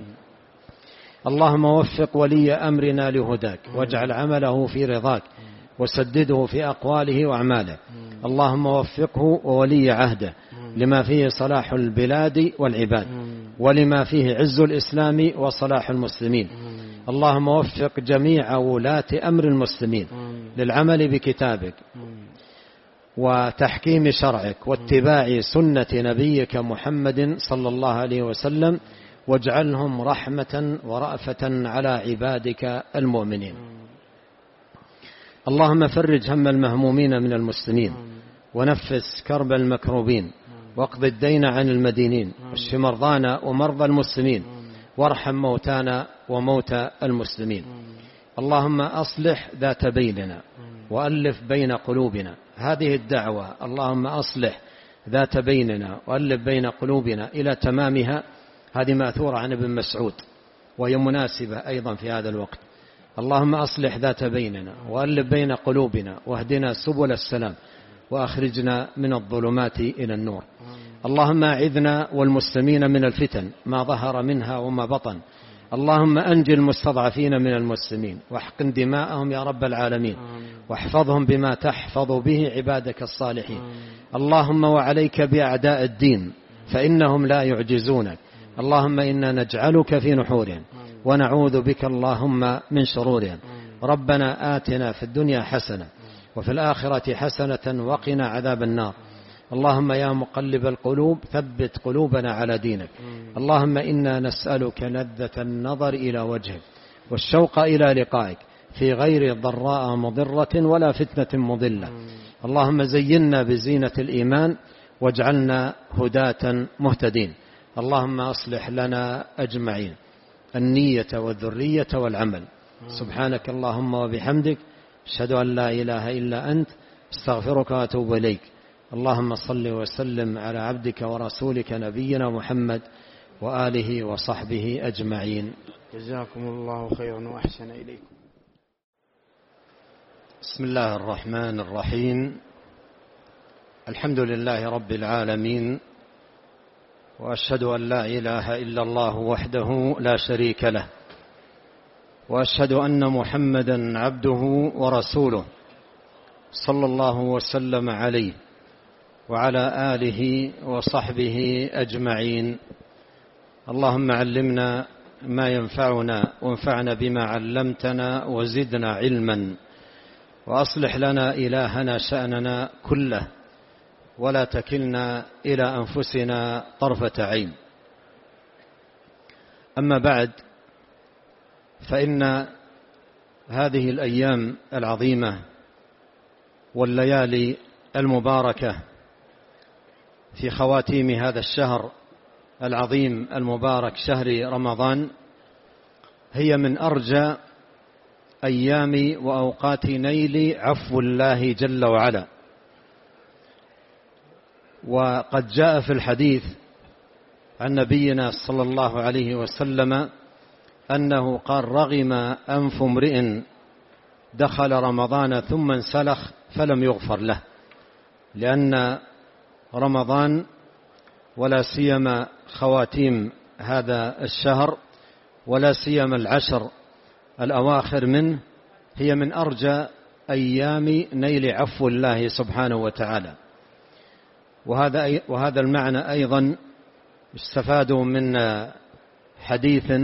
اللهم وفق ولي أمرنا لهداك واجعل عمله في رضاك وسدده في أقواله وأعماله. اللهم وفقه وولي عهده لما فيه صلاح البلاد والعباد ولما فيه عز الإسلام وصلاح المسلمين. اللهم وفق جميع ولاة أمر المسلمين للعمل بكتابك وتحكيم شرعك واتباع سنة نبيك محمد صلى الله عليه وسلم واجعلهم رحمة ورأفة على عبادك المؤمنين. اللهم فرج هم المهمومين من المسلمين ونفس كرب المكروبين واقض الدين عن المدينين واشف مرضانا ومرضى المسلمين وارحم موتانا وموتى المسلمين. اللهم أصلح ذات بيننا وألف بين قلوبنا. هذه الدعوة اللهم أصلح ذات بيننا وألف بين قلوبنا إلى تمامها هذه ماثورة عن ابن مسعود وهي مناسبة أيضا في هذا الوقت. اللهم أصلح ذات بيننا وألف بين قلوبنا واهدنا سبل السلام وأخرجنا من الظلمات إلى النور. اللهم أعذنا والمسلمين من الفتن ما ظهر منها وما بطن. اللهم أنجي المستضعفين من المسلمين واحقن دماءهم يا رب العالمين واحفظهم بما تحفظ به عبادك الصالحين. اللهم وعليك بأعداء الدين فإنهم لا يعجزونك. اللهم إنا نجعلك في نحورهم ونعوذ بك اللهم من شرورهم. ربنا آتنا في الدنيا حسنة وفي الآخرة حسنة وقنا عذاب النار. اللهم يا مقلب القلوب ثبت قلوبنا على دينك. اللهم إنا نسألك لذة النظر إلى وجهك والشوق إلى لقائك في غير ضراء مضرة ولا فتنة مضلة. اللهم زينا بزينة الإيمان واجعلنا هداة مهتدين. اللهم أصلح لنا أجمعين النية والذرية والعمل. سبحانك اللهم وبحمدك أشهد أن لا إله إلا أنت استغفرك وأتوب إليك. اللهم صل وسلم على عبدك ورسولك نبينا محمد وآله وصحبه أجمعين. جزاكم الله خيرا وأحسن إليكم. بسم الله الرحمن الرحيم. الحمد لله رب العالمين، وأشهد أن لا إله إلا الله وحده لا شريك له، وأشهد أن محمدا عبده ورسوله صلى الله وسلم عليه وعلى آله وصحبه أجمعين. اللهم علمنا ما ينفعنا وانفعنا بما علمتنا وزدنا علما، وأصلح لنا إلهنا شأننا كله ولا تكلنا إلى أنفسنا طرفة عين. أما بعد، فإن هذه الأيام العظيمة والليالي المباركة في خواتيم هذا الشهر العظيم المبارك شهر رمضان هي من أرجى أيام وأوقات نيل عفو الله جل وعلا. وقد جاء في الحديث عن نبينا صلى الله عليه وسلم أنه قال: رغم أنف امرئ دخل رمضان ثم انسلخ فلم يغفر له. لأن رمضان ولا سيما خواتيم هذا الشهر ولا سيما العشر الأواخر منه هي من أرجى أيام نيل عفو الله سبحانه وتعالى. وهذا المعنى أيضا استفاد من حديث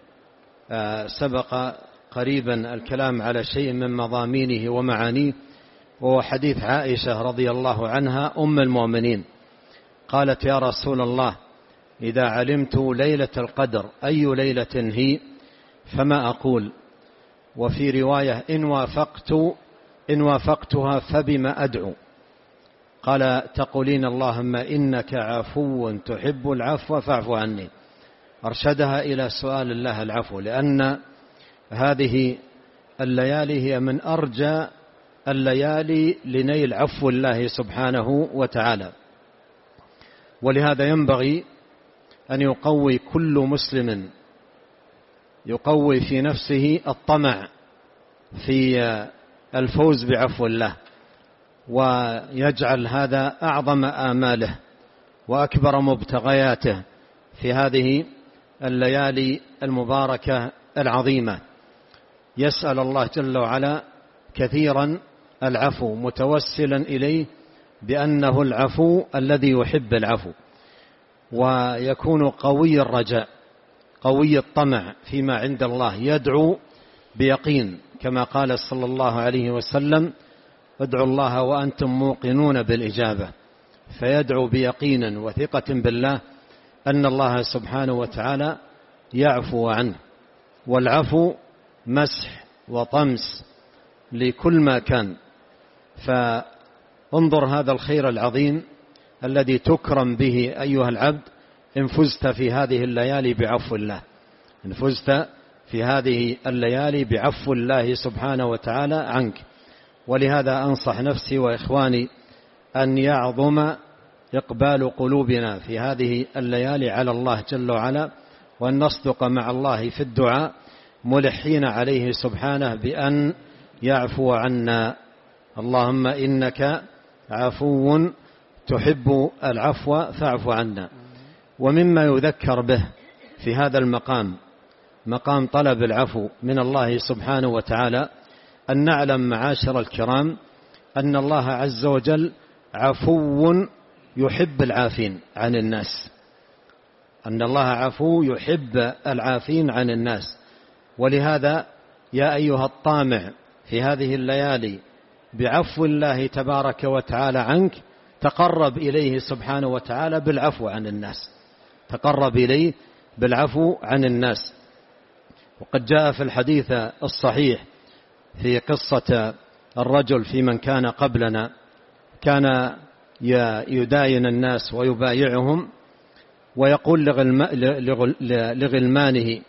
سبق قريبا الكلام على شيء من مضامينه ومعانيه، وهو حديث عائشة رضي الله عنها أم المؤمنين. قالت: يا رسول الله، إذا علمت ليلة القدر أي ليلة هي فما أقول؟ وفي رواية: إن وافقتها فبما أدعو؟ قال: تقولين اللهم إنك عفو تحب العفو فاعف عني. أرشدها إلى سؤال الله العفو، لأن هذه الليالي هي من أرجى الليالي لنيل عفو الله سبحانه وتعالى. ولهذا ينبغي أن يقوي كل مسلم يقوي في نفسه الطمع في الفوز بعفو الله، ويجعل هذا أعظم آماله وأكبر مبتغياته في هذه الليالي المباركة العظيمة. يسأل الله جل وعلا كثيرا العفو، متوسلا إليه بأنه العفو الذي يحب العفو، ويكون قوي الرجاء قوي الطمع فيما عند الله، يدعو بيقين كما قال صلى الله عليه وسلم: ادعوا الله وأنتم موقنون بالإجابة. فيدعو بيقين وثقة بالله أن الله سبحانه وتعالى يعفو عنه. والعفو مسح وطمس لكل ما كان. فانظر هذا الخير العظيم الذي تكرم به أيها العبد إن فزت في هذه الليالي بعفو الله، إن فزت في هذه الليالي بعفو الله سبحانه وتعالى عنك. ولهذا أنصح نفسي وإخواني أن يعظم إقبال قلوبنا في هذه الليالي على الله جل وعلا، وأن نصدق مع الله في الدعاء ملحين عليه سبحانه بأن يعفو عنا. اللهم إنك عفو تحب العفو فاعف عنا. ومما يذكر به في هذا المقام، مقام طلب العفو من الله سبحانه وتعالى، أن نعلم معاشر الكرام أن الله عز وجل عفو يحب العافين عن الناس، أن الله عفو يحب العافين عن الناس. ولهذا يا أيها الطامع في هذه الليالي بعفو الله تبارك وتعالى عنك، تقرب إليه سبحانه وتعالى بالعفو عن الناس، تقرب إليه بالعفو عن الناس. وقد جاء في الحديث الصحيح في قصة الرجل في من كان قبلنا، كان يداين الناس ويبايعهم، ويقول لغلمانه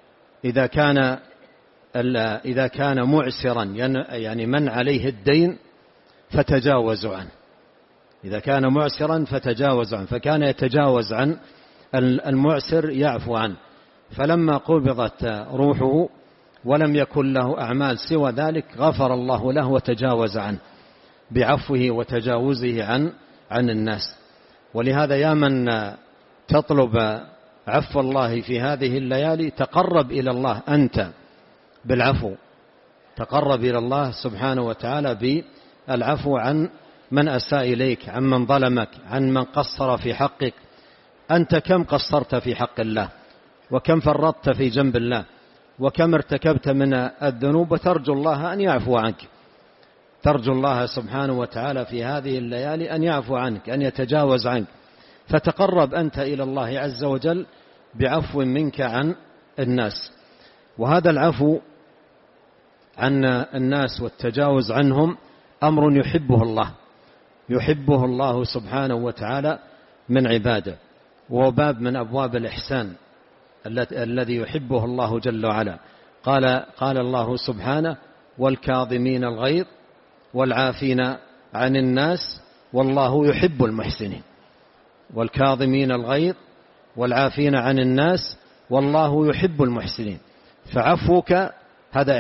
إذا كان معسرا، يعني من عليه الدين فتجاوزوا عنه، إذا كان معسرا فتجاوزوا عنه، فكان يتجاوز عن المعسر يعفو عنه. فلما قبضت روحه ولم يكن له أعمال سوى ذلك غفر الله له وتجاوز عنه بعفوه وتجاوزه عن الناس. ولهذا يا من تطلب عفو الله في هذه الليالي، تقرب إلى الله أنت بالعفو، تقرب إلى الله سبحانه وتعالى بالعفو عن من أساء إليك، عن من ظلمك، عن من قصر في حقك. أنت كم قصرت في حق الله، وكم فرطت في جنب الله، وكم ارتكبت من الذنوب، وترجو الله أن يعفو عنك، ترجو الله سبحانه وتعالى في هذه الليالي أن يعفو عنك، أن يتجاوز عنك. فتقرب أنت إلى الله عز وجل بعفو منك عن الناس. وهذا العفو عن الناس والتجاوز عنهم أمر يحبه الله، يحبه الله سبحانه وتعالى من عباده، وهو باب من أبواب الإحسان الذي يحبه الله جل وعلا. قال الله سبحانه: والكاظمين الغيظ والعافين عن الناس والله يحب المحسنين. والكاظمين الغيظ والعافين عن الناس والله يحب المحسنين. فعفوك هذا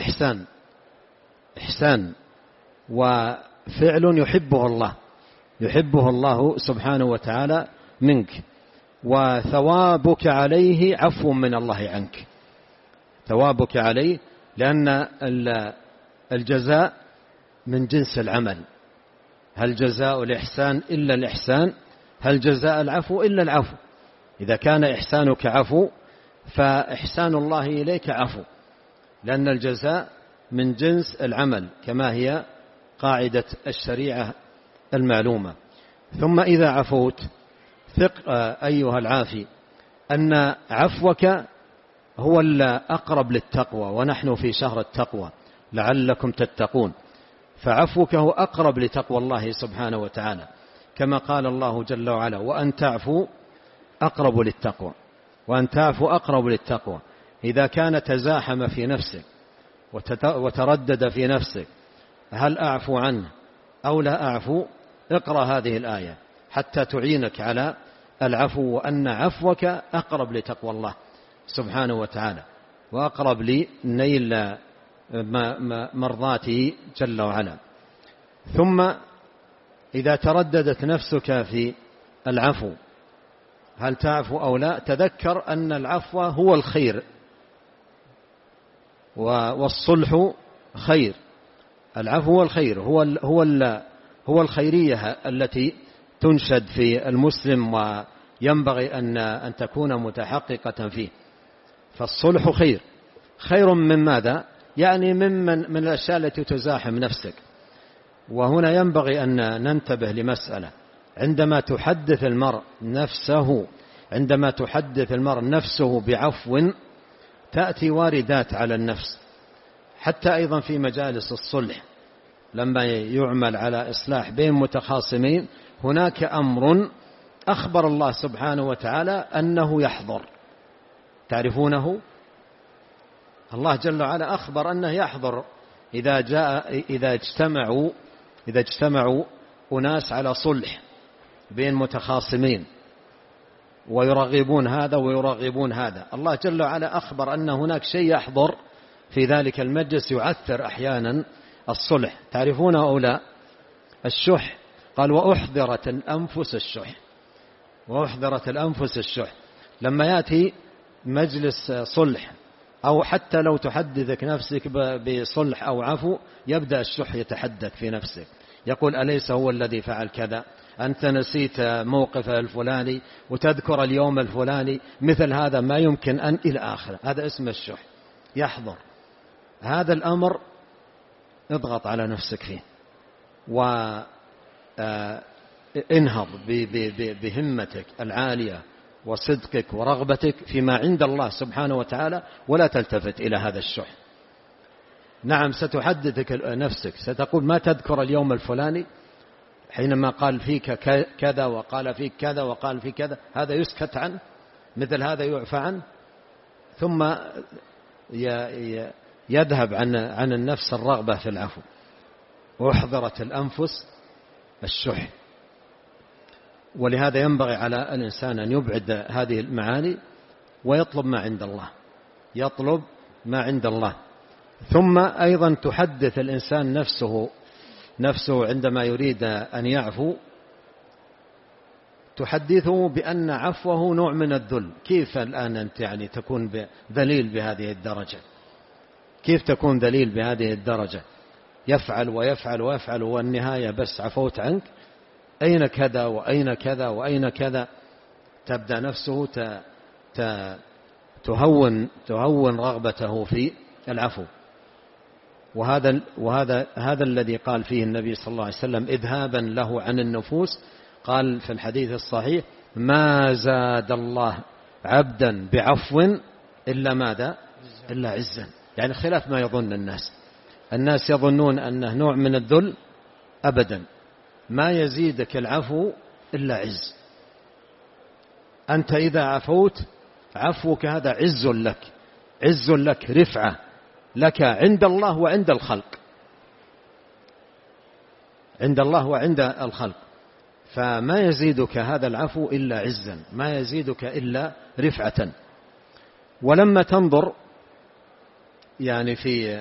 إحسان وفعل يحبه الله سبحانه وتعالى منك، وثوابك عليه عفو من الله عنك، ثوابك عليه، لأن الجزاء من جنس العمل. هل جزاء الإحسان إلا الإحسان؟ هل جزاء العفو إلا العفو؟ إذا كان إحسانك عفو فإحسان الله إليك عفو، لأن الجزاء من جنس العمل كما هي قاعدة الشريعة المعلومة. ثم إذا عفوت ثق أيها العافي أن عفوك هو الأقرب للتقوى، ونحن في شهر التقوى لعلكم تتقون، فعفوك هو أقرب لتقوى الله سبحانه وتعالى، كما قال الله جل وعلا: وأن تعفو أقرب للتقوى، وأن تعفو أقرب للتقوى. إذا كان تزاحم في نفسك وتردد في نفسك هل أعفو عنه أو لا أعفو، اقرأ هذه الآية حتى تعينك على العفو، وأن عفوك أقرب لتقوى الله سبحانه وتعالى، وأقرب لنيل مرضاته جل وعلا. ثم إذا ترددت نفسك في العفو هل تعفو أو لا، تذكر أن العفو هو الخير والصلح خير. العفو هو الخير، هو الخيرية التي تنشد في المسلم، وينبغي أن تكون متحققة فيه. فالصلح خير من ماذا؟ يعني من الأشياء التي تزاحم نفسك. وهنا ينبغي أن ننتبه لمسألة: عندما تحدث المرء نفسه بعفو تأتي واردات على النفس، حتى أيضا في مجالس الصلح لما يعمل على إصلاح بين متخاصمين، هناك أمر أخبر الله سبحانه وتعالى أنه يحضر، تعرفونه؟ الله جل وعلا أخبر أنه يحضر إذا اجتمعوا أناس على صلح بين متخاصمين ويرغبون هذا ويرغبون هذا، الله جل وعلا أخبر أن هناك شيء يحضر في ذلك المجلس يعثر أحيانا الصلح، تعرفونه أو لا؟ الشح. قال: وأحضرت الأنفس الشح. لما يأتي مجلس صلح، أو حتى لو تحدثك نفسك بصلح أو عفو، يبدأ الشح يتحدث في نفسك، يقول أليس هو الذي فعل كذا، أنت نسيت موقف الفلاني وتذكر اليوم الفلاني، مثل هذا ما يمكن أن إلى آخره. هذا اسم الشح. يحضر هذا الأمر، اضغط على نفسك فيه وانهض بهمتك العالية وصدقك ورغبتك فيما عند الله سبحانه وتعالى، ولا تلتفت إلى هذا الشح. نعم ستحدثك نفسك، ستقول ما تذكر اليوم الفلاني حينما قال فيك كذا وقال فيك كذا وقال فيك كذا، هذا يسكت عنه، مثل هذا يعفى عنه، ثم يذهب عن النفس الرغبة في العفو، وأحضرت الأنفس الشح. ولهذا ينبغي على الإنسان أن يبعد هذه المعاني ويطلب ما عند الله، يطلب ما عند الله. ثم أيضا تحدث الإنسان نفسه عندما يريد أن يعفو، تحدثه بأن عفوه نوع من الذل. كيف الآن أنت يعني تكون ذليل بهذه الدرجة؟ كيف تكون ذليل بهذه الدرجة؟ يفعل ويفعل ويفعل والنهاية بس عفوت عنك، أين كذا وأين كذا وأين كذا. تبدأ نفسه تهون رغبته في العفو. وهذا الذي قال فيه النبي صلى الله عليه وسلم إذهابا له عن النفوس. قال في الحديث الصحيح: ما زاد الله عبدا بعفو إلا ماذا؟ إلا عزا. يعني خلاف ما يظن الناس يظنون أنه نوع من الذل. أبدا، ما يزيدك العفو إلا عز. أنت إذا عفوت، عفوك هذا عز لك، رفعة لك عند الله وعند الخلق، عند الله وعند الخلق. فما يزيدك هذا العفو إلا عزا، ما يزيدك إلا رفعة. ولما تنظر يعني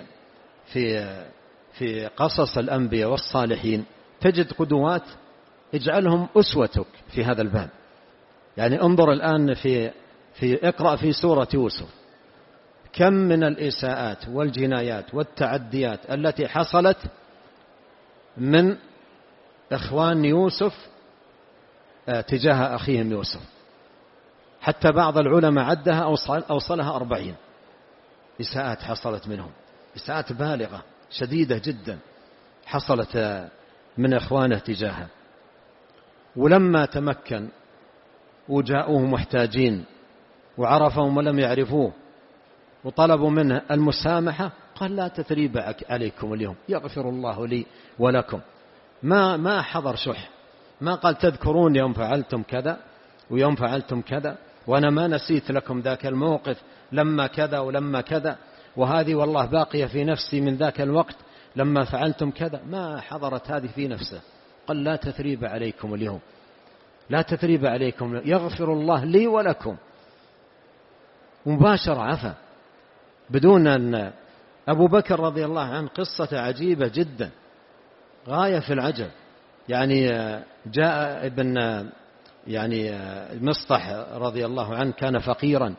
في قصص الأنبياء والصالحين تجد قدوات اجعلهم أسوتك في هذا الباب. يعني انظر الآن اقرأ في سورة يوسف، كم من الإساءات والجنايات والتعديات التي حصلت من إخوان يوسف تجاه أخيهم يوسف. حتى بعض العلماء عدها أوصلها 40 إساءات حصلت منهم، إساءات بالغة شديدة جدا حصلت من إخوانه تجاهه. ولما تمكن وجاءوه محتاجين وعرفهم ولم يعرفوه وطلبوا منه المسامحة، قال: لا تثريب عليكم اليوم، يغفر الله لي ولكم. ما حضر شح، ما قال تذكرون يوم فعلتم كذا ويوم فعلتم كذا، وأنا ما نسيت لكم ذاك الموقف لما كذا ولما كذا، وهذه والله باقية في نفسي من ذاك الوقت لما فعلتم كذا. ما حضرت هذه في نفسه. قال: لا تثريب عليكم اليوم، لا تثريب عليكم، يغفر الله لي ولكم. مباشر عفا بدون أن أبو بكر رضي الله عنه قصة عجيبة جدا غاية في العجب. يعني جاء ابن مصطح رضي الله عنه كان فقيرا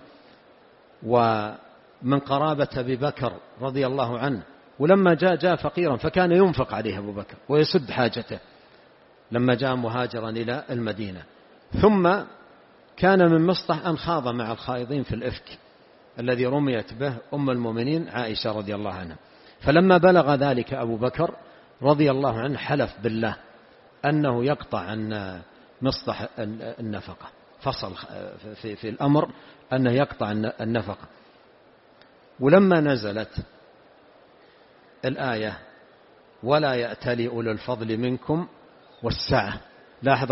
ومن قرابة أبي بكر رضي الله عنه، ولما جاء فقيرا فكان ينفق عليه أبو بكر ويسد حاجته لما جاء مهاجرا إلى المدينة. ثم كان من مصطح أن خاض مع الخائضين في الإفك الذي رميت به أم المؤمنين عائشة رضي الله عنها. فلما بلغ ذلك أبو بكر رضي الله عنه حلف بالله أنه يقطع عن مصطح النفقة، فصل في الأمر أنه يقطع النفقة. ولما نزلت الآية: ولا يأتلي أولو الفضل منكم والسعة. لاحظ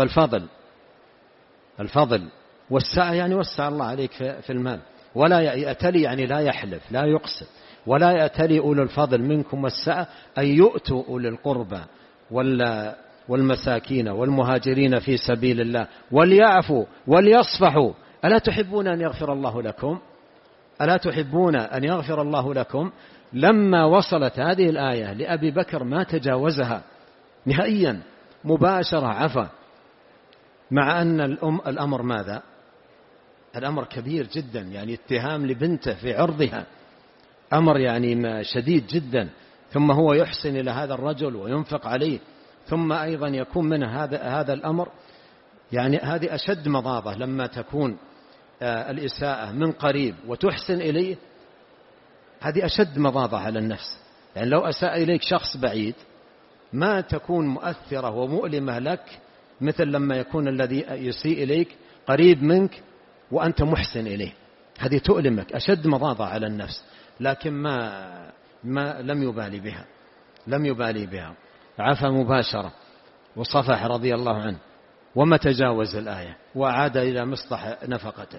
الفضل والسعة، يعني وسع الله عليك في المال. ولا يأتلي يعني لا يحلف لا يقسم. ولا يأتلي أولو الفضل منكم والسعة أن يؤتوا أولي القربى والمساكين والمهاجرين في سبيل الله وليعفوا وليصفحوا. ألا تحبون أن يغفر الله لكم؟ ألا تحبون أن يغفر الله لكم؟ لما وصلت هذه الآية لأبي بكر ما تجاوزها نهائيا، مباشرة عفا. مع أن الأمر ماذا؟ الأمر كبير جدا، يعني اتهام لبنته في عرضها، أمر يعني شديد جدا. ثم هو يحسن إلى هذا الرجل وينفق عليه، ثم أيضا يكون من هذا الأمر يعني هذه أشد مضاضة لما تكون الإساءة من قريب وتحسن إليه، هذه أشد مضاضة على النفس. يعني لو أساء إليك شخص بعيد ما تكون مؤثرة ومؤلمة لك مثل لما يكون الذي يسيء إليك قريب منك وأنت محسن إليه، هذه تؤلمك أشد مضاضة على النفس. لكن ما لم يبالي بها عفى مباشرة وصفح رضي الله عنه وما تجاوز الآية وعاد إلى مصلح نفقته.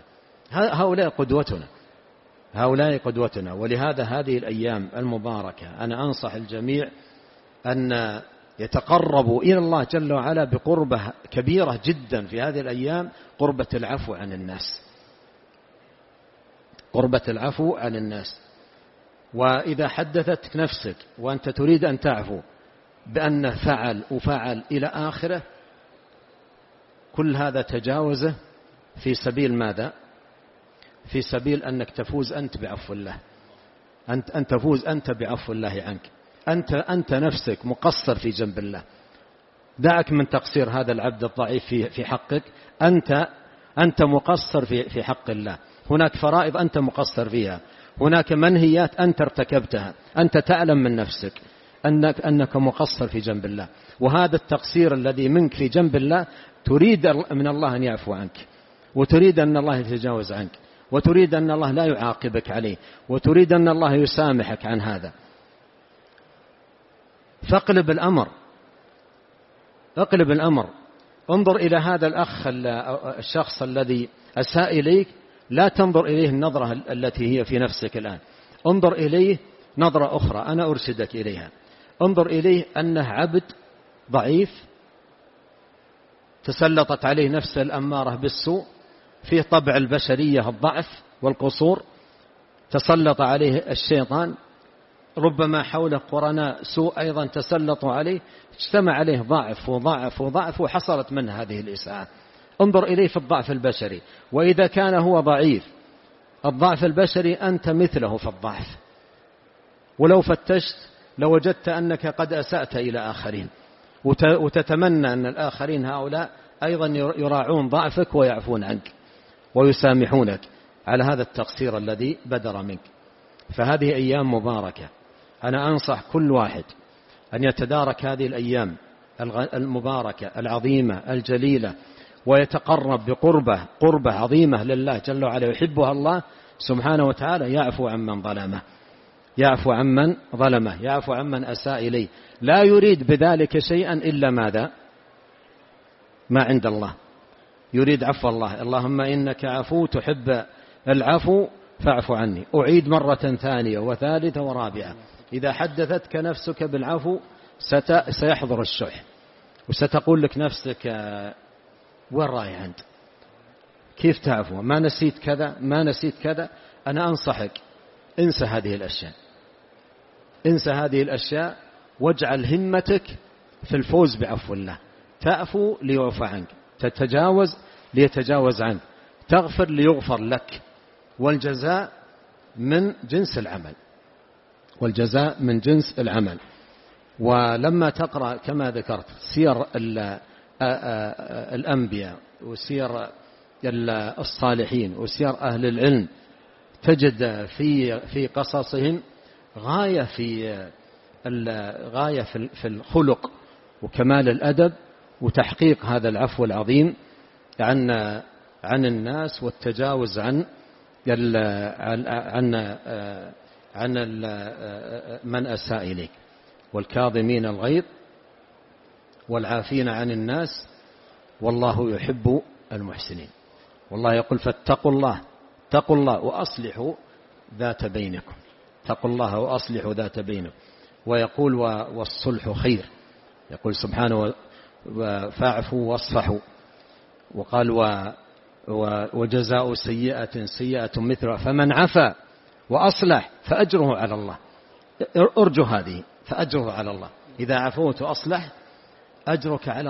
هؤلاء قدوتنا. ولهذا هذه الأيام المباركة أنا أنصح الجميع أن يتقربوا إلى الله جل وعلا بقربة كبيرة جدا في هذه الأيام، قربة العفو عن الناس، قربة العفو عن الناس. وإذا حدثتك نفسك وأنت تريد أن تعفو بأنه فعل وفعل إلى آخره، كل هذا تجاوزه في سبيل ماذا؟ في سبيل أنك تفوز أنت بعفو الله، أن تفوز أنت بعفو الله عنك. أنت نفسك مقصر في جنب الله، دعك من تقصير هذا العبد الضعيف في حقك، أنت مقصر في حق الله. هناك فرائض أنت مقصر فيها، هناك منهيات أنت ارتكبتها، أنت تعلم من نفسك أنك مقصر في جنب الله. وهذا التقصير الذي منك في جنب الله تريد من الله أن يعفو عنك، وتريد أن الله يتجاوز عنك، وتريد أن الله لا يعاقبك عليه، وتريد أن الله يسامحك عن هذا. فاقلب الأمر، انظر إلى هذا الشخص الذي أساء إليك، لا تنظر إليه النظرة التي هي في نفسك الآن، انظر إليه نظرة أخرى أنا أرشدك إليها. انظر إليه أنه عبد ضعيف تسلطت عليه نفسه الأمارة بالسوء، فيه طبع البشرية الضعف والقصور، تسلط عليه الشيطان، ربما حوله قرناء سوء أيضا تسلطوا عليه، اجتمع عليه ضعف وضعف وضعف وحصلت منه هذه الإساءة. انظر إليه في الضعف البشري، وإذا كان هو ضعيف الضعف البشري أنت مثله في الضعف، ولو فتشت لوجدت أنك قد أسأت إلى آخرين، وتتمنى أن الآخرين هؤلاء أيضا يراعون ضعفك ويعفون عنك ويسامحونك على هذا التقصير الذي بدر منك. فهذه أيام مباركة، أنا أنصح كل واحد أن يتدارك هذه الأيام المباركة العظيمة الجليلة، ويتقرب قربة عظيمة لله جل وعلا يحبها الله سبحانه وتعالى، يعفو عمن ظلمه، يعفو عمن أساء إليه، لا يريد بذلك شيئا إلا ماذا؟ ما عند الله، يريد عفو الله. اللهم إنك عفو تحب العفو فاعف عني. أعيد مرة ثانية وثالثة ورابعة، إذا حدثتك نفسك بالعفو سيحضر الشح، وستقول لك نفسك وين رايح أنت؟ كيف تعفو؟ ما نسيت كذا. أنا أنصحك انسى هذه الأشياء واجعل همتك في الفوز بعفو الله. تعفو ليعفى عنك، تتجاوز ليتجاوز عنك، تغفر ليغفر لك، والجزاء من جنس العمل. ولما تقرأ كما ذكرت سير الأنبياء وسير الصالحين وسير أهل العلم، تجد في قصصهم غاية في الخلق وكمال الأدب وتحقيق هذا العفو العظيم عن الناس، والتجاوز عن من أساء إليك، والكاظمين الغيظ والعافين عن الناس والله يحب المحسنين. والله يقول فاتقوا الله وأصلحوا ذات بينكم، اتقوا الله وأصلحوا ذات بينكم. ويقول والصلح خير، يقول سبحانه فاعفوا واصفحوا. وقال وجزاء سيئة مثلها فمن عفا وأصلح فأجره على الله. أرجو هذه، فأجره على الله. إذا عفوت وأصلح أجرك على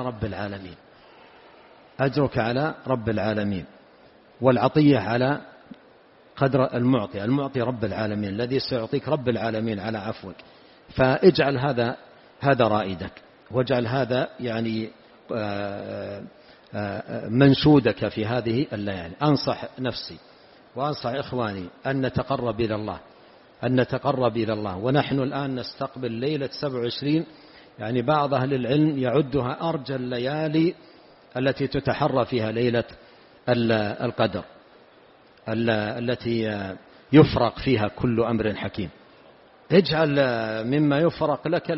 رب العالمين، والعطية على قدر المعطي رب العالمين، الذي سيعطيك رب العالمين على عفوك. فاجعل هذا رائدك، واجعل هذا يعني منشودك في هذه الليالي. أنصح نفسي وأنصح إخواني أن نتقرب إلى الله، ونحن الآن نستقبل ليلة 27، يعني بعض أهل العلم يعدها أرجى الليالي التي تتحرى فيها ليلة القدر، التي يفرق فيها كل أمر حكيم. اجعل مما يفرق لك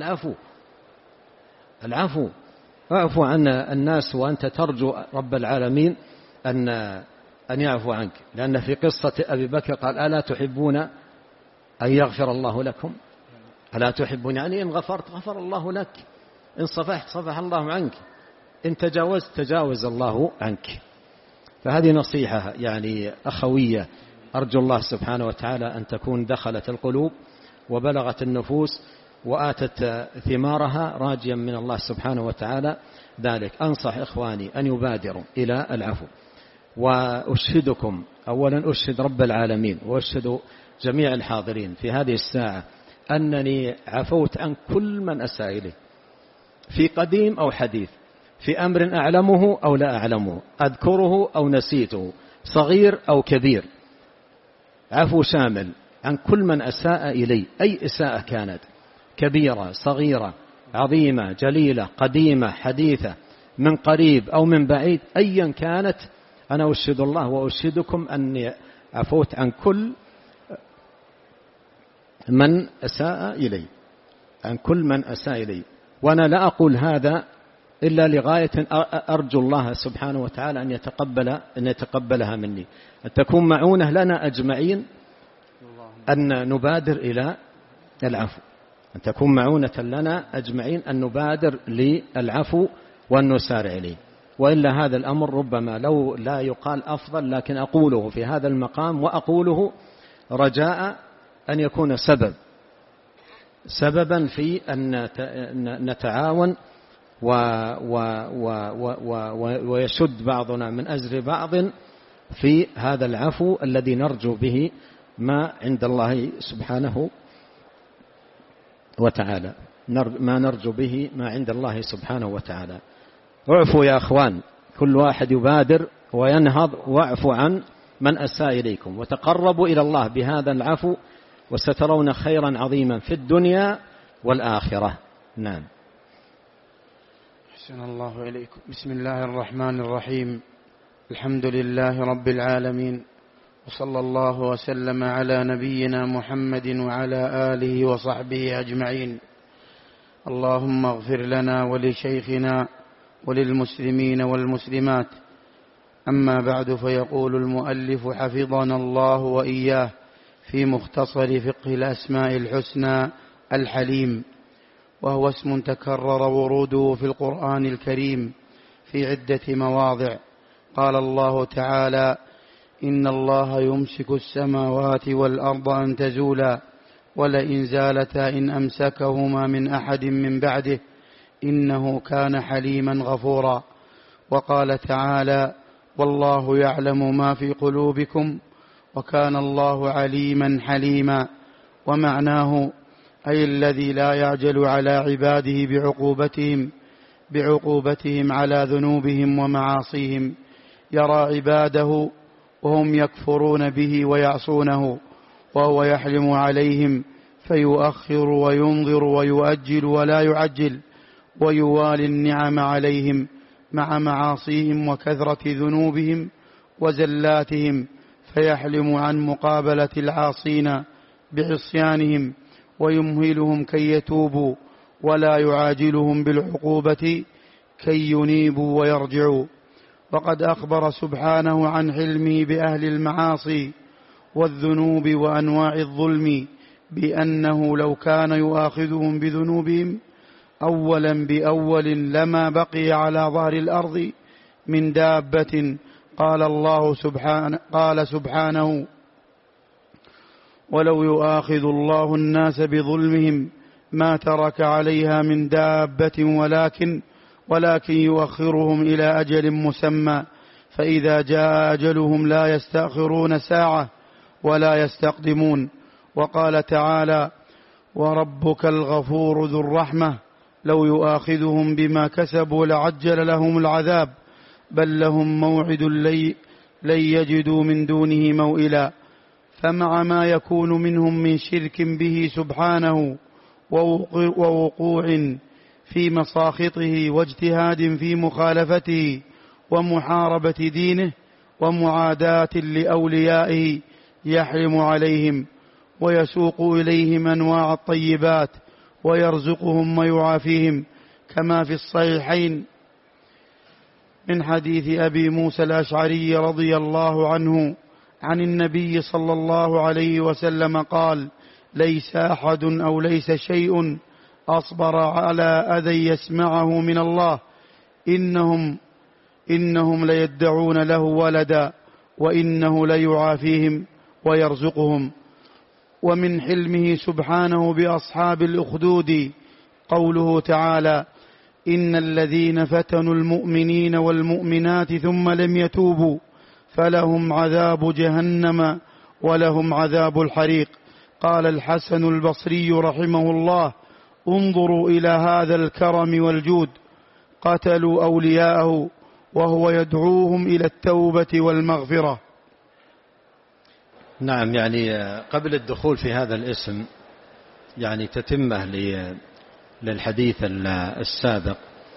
العفو، اعفو عن الناس وأنت ترجو رب العالمين أن يعفو عنك، لأن في قصة أبي بكر قال: ألا تحبون أن يغفر الله لكم؟ ألا تحبون، يعني إن غفرت غفر الله لك، إن صفحت صفح الله عنك، إن تجاوزت تجاوز الله عنك. فهذه نصيحة يعني أخوية، أرجو الله سبحانه وتعالى أن تكون دخلت القلوب وبلغت النفوس وآتت ثمارها، راجيا من الله سبحانه وتعالى ذلك. أنصح إخواني أن يبادروا إلى العفو. وأشهدكم، أولا أشهد رب العالمين وأشهد جميع الحاضرين في هذه الساعة أنني عفوت عن كل من أساء إليه، في قديم أو حديث، في أمر أعلمه أو لا أعلمه، أذكره أو نسيته، صغير أو كبير. عفو شامل عن كل من أساء إلي، أي إساءة كانت، كبيرة صغيرة عظيمة جليلة قديمة حديثة، من قريب أو من بعيد، أيا كانت. أنا أشهد الله وأشهدكم أني عفوت عن كل من أساء إلي، عن كل من أساء إلي. وأنا لا أقول هذا إلا لغاية أرجو الله سبحانه وتعالى أن يتقبلها مني، أن تكون معونة لنا أجمعين أن نبادر إلى العفو، أن تكون معونة لنا أجمعين أن نبادر للعفو وأن نسارع إليه. وإلا هذا الأمر ربما لو لا يقال أفضل، لكن أقوله في هذا المقام، وأقوله رجاء أن يكون سببا في أن نتعاون ويشد بعضنا من أزر بعض في هذا العفو الذي نرجو به ما عند الله سبحانه وتعالى، ما نرجو به ما عند الله سبحانه وتعالى. اعفوا يا أخوان، كل واحد يبادر وينهض، واعفوا عن من أساء إليكم، وتقربوا إلى الله بهذا العفو، وسترون خيرا عظيما في الدنيا والآخرة. نعم. أحسن الله إليكم. بسم الله الرحمن الرحيم. الحمد لله رب العالمين، وصلى الله وسلم على نبينا محمد وعلى آله وصحبه أجمعين. اللهم اغفر لنا ولشيخنا وللمسلمين والمسلمات. أما بعد، فيقول المؤلف حفظنا الله وإياه في مختصر فقه الأسماء الحسنى الحليم، وهو اسم تكرر وروده في القرآن الكريم في عدة مواضع. قال الله تعالى: إن الله يمسك السماوات والأرض أن تزولا ولئن زالتا إن أمسكهما من أحد من بعده إنه كان حليما غفورا. وقال تعالى: والله يعلم ما في قلوبكم وكان الله عليما حليما. ومعناه أي الذي لا يعجل على عباده بعقوبتهم على ذنوبهم ومعاصيهم، يرى عباده وهم يكفرون به ويعصونه، وهو يحلم عليهم فيؤخر وينظر ويؤجل ولا يعجل، ويوالي النعم عليهم مع معاصيهم وكثرة ذنوبهم وزلاتهم، فيحلم عن مقابلة العاصين بعصيانهم، ويمهلهم كي يتوبوا، ولا يعاجلهم بالعقوبة كي ينيبوا ويرجعوا. وقد أخبر سبحانه عن حلمه بأهل المعاصي والذنوب وأنواع الظلم بأنه لو كان يؤاخذهم بذنوبهم أولا بأول لما بقي على ظهر الأرض من دابة. قال سبحانه: ولو يؤاخذ الله الناس بظلمهم ما ترك عليها من دابة ولكن يؤخرهم إلى أجل مسمى، فإذا جاء أجلهم لا يستأخرون ساعة ولا يستقدمون. وقال تعالى: وربك الغفور ذو الرحمة لو يؤاخذهم بما كسبوا لعجل لهم العذاب بل لهم موعد لن يجدوا من دونه موئلا. فمع ما يكون منهم من شرك به سبحانه ووقوع في مساخطه واجتهاد في مخالفته ومحاربة دينه ومعاداة لأوليائه يحرم عليهم ويسوق إليهم أنواع الطيبات ويرزقهم ويعافيهم، كما في الصحيحين من حديث أبي موسى الأشعري رضي الله عنه عن النبي صلى الله عليه وسلم قال: ليس أحد أو ليس شيء أصبر على أذى يسمعه من الله، إنهم ليدعون له ولدا وإنه ليعافيهم ويرزقهم. ومن حلمه سبحانه بأصحاب الأخدود قوله تعالى: إن الذين فتنوا المؤمنين والمؤمنات ثم لم يتوبوا فلهم عذاب جهنم ولهم عذاب الحريق. قال الحسن البصري رحمه الله: انظروا إلى هذا الكرم والجود، قتلوا أولياءه وهو يدعوهم إلى التوبة والمغفرة. نعم، يعني قبل الدخول في هذا الاسم يعني تتمة للحديث السابق،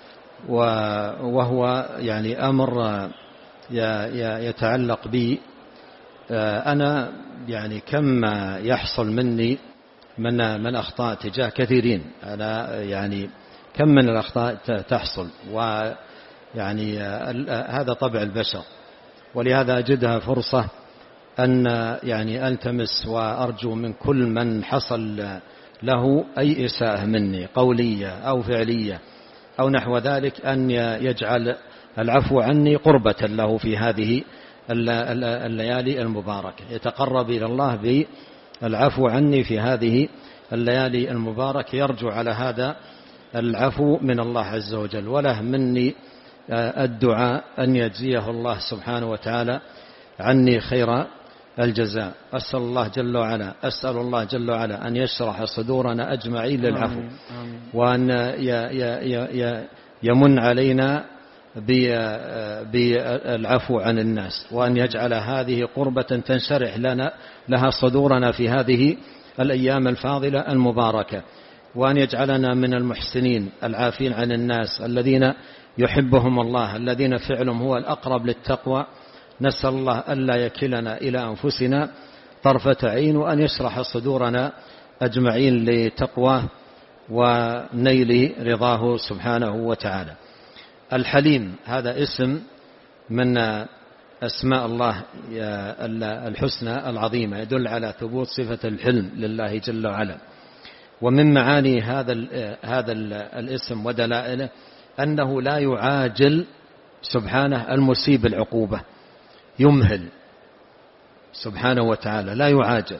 وهو يعني أمر يتعلق بي أنا، يعني كم يحصل مني من أخطاء تجاه كثيرين. أنا يعني كم من الأخطاء تحصل، ويعني هذا طبع البشر، ولهذا أجدها فرصة أن يعني ألتمس وأرجو من كل من حصل له أي إساءة مني قولية أو فعلية أو نحو ذلك أن يجعل العفو عني قربة له في هذه الليالي المباركة، يتقرب إلى الله بالعفو عني في هذه الليالي المباركة، يرجو على هذا العفو من الله عز وجل. وله مني الدعاء أن يجزيه الله سبحانه وتعالى عني خير الجزاء. أسأل الله جل وعلا أن يشرح صدورنا أجمعين للعفو، وأن يمن علينا بالعفو عن الناس، وأن يجعل هذه قربة تنشرح لها صدورنا في هذه الأيام الفاضلة المباركة، وأن يجعلنا من المحسنين العافين عن الناس الذين يحبهم الله، الذين فعلهم هو الأقرب للتقوى. نسأل الله ألا يكلنا إلى أنفسنا طرفة عين، وأن يشرح صدورنا أجمعين لتقواه ونيل رضاه سبحانه وتعالى. الحليم هذا اسم من أسماء الله الحسنى العظيمة، يدل على ثبوت صفة الحلم لله جل وعلا. ومن معاني هذا الاسم ودلائله أنه لا يعاجل سبحانه المسيء بالعقوبة، يمهل سبحانه وتعالى، لا يعاجل.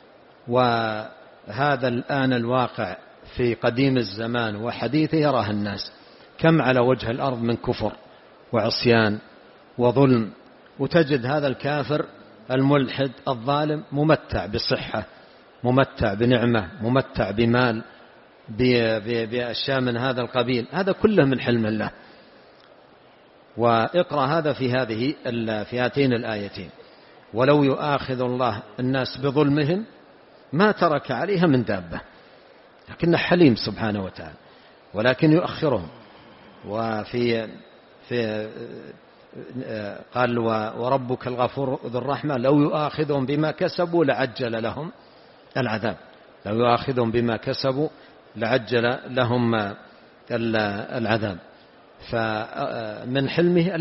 وهذا الآن الواقع في قديم الزمان وحديثه يراه الناس، كم على وجه الأرض من كفر وعصيان وظلم، وتجد هذا الكافر الملحد الظالم ممتع بصحة، ممتع بنعمة، ممتع بمال، بأشياء من هذا القبيل. هذا كله من حلم الله. واقرأ هذا في هاتين الآيتين: ولو يؤاخذ الله الناس بظلمهم ما ترك عليها من دابة، لكنه حليم سبحانه وتعالى، ولكن يؤخرهم. وفي قال: وربك الغفور ذو الرحمة لو يؤاخذهم بما كسبوا لعجل لهم العذاب. لو يؤاخذهم بما كسبوا لعجل لهم العذاب. فمن حلمه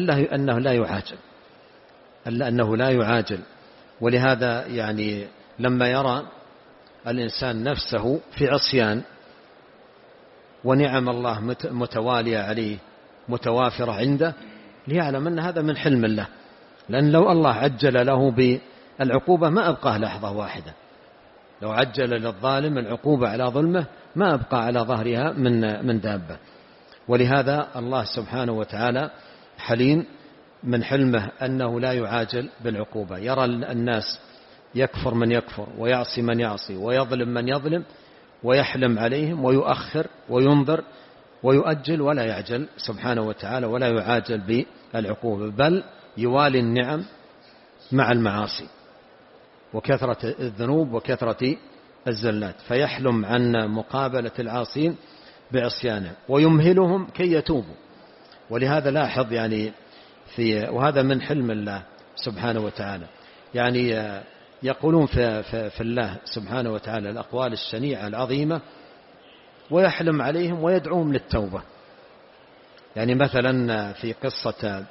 أنه لا يعاجل. ولهذا يعني لما يرى الإنسان نفسه في عصيان ونعم الله متوالية عليه متوافرة عنده، ليعلم أن هذا من حلم الله. لأن لو الله عجل له بالعقوبة ما أبقاه لحظة واحدة، لو عجل للظالم العقوبة على ظلمه ما أبقى على ظهرها من دابة. ولهذا الله سبحانه وتعالى حليم، من حلمه أنه لا يعاجل بالعقوبة. يرى الناس يكفر من يكفر ويعصي من يعصي ويظلم من يظلم، ويحلم عليهم ويؤخر وينظر ويؤجل ولا يعجل سبحانه وتعالى ولا يعاجل بالعقوبة، بل يوالي النعم مع المعاصي وكثرة الذنوب وكثرة الزلات، فيحلم عن مقابلة العاصين بعصيانه ويمهلهم كي يتوبوا. ولهذا لاحظ يعني وهذا من حلم الله سبحانه وتعالى، يعني يقولون في الله سبحانه وتعالى الأقوال الشنيعة العظيمة ويحلم عليهم ويدعوهم للتوبة. يعني مثلا في قصة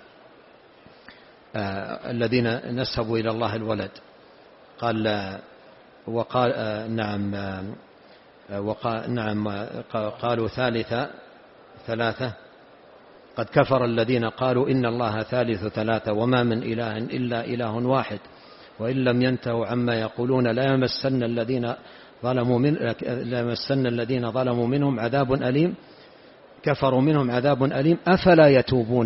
الذين نسبوا إلى الله الولد، قالوا ثلاثة قد كفر الذين قالوا إن الله ثالث ثلاثة وما من إله إلا إله واحد وإن لم ينتهوا عما يقولون لا يمسن الذين ظلموا منهم عذاب أليم كفروا منهم عذاب أليم أفلا يتوبون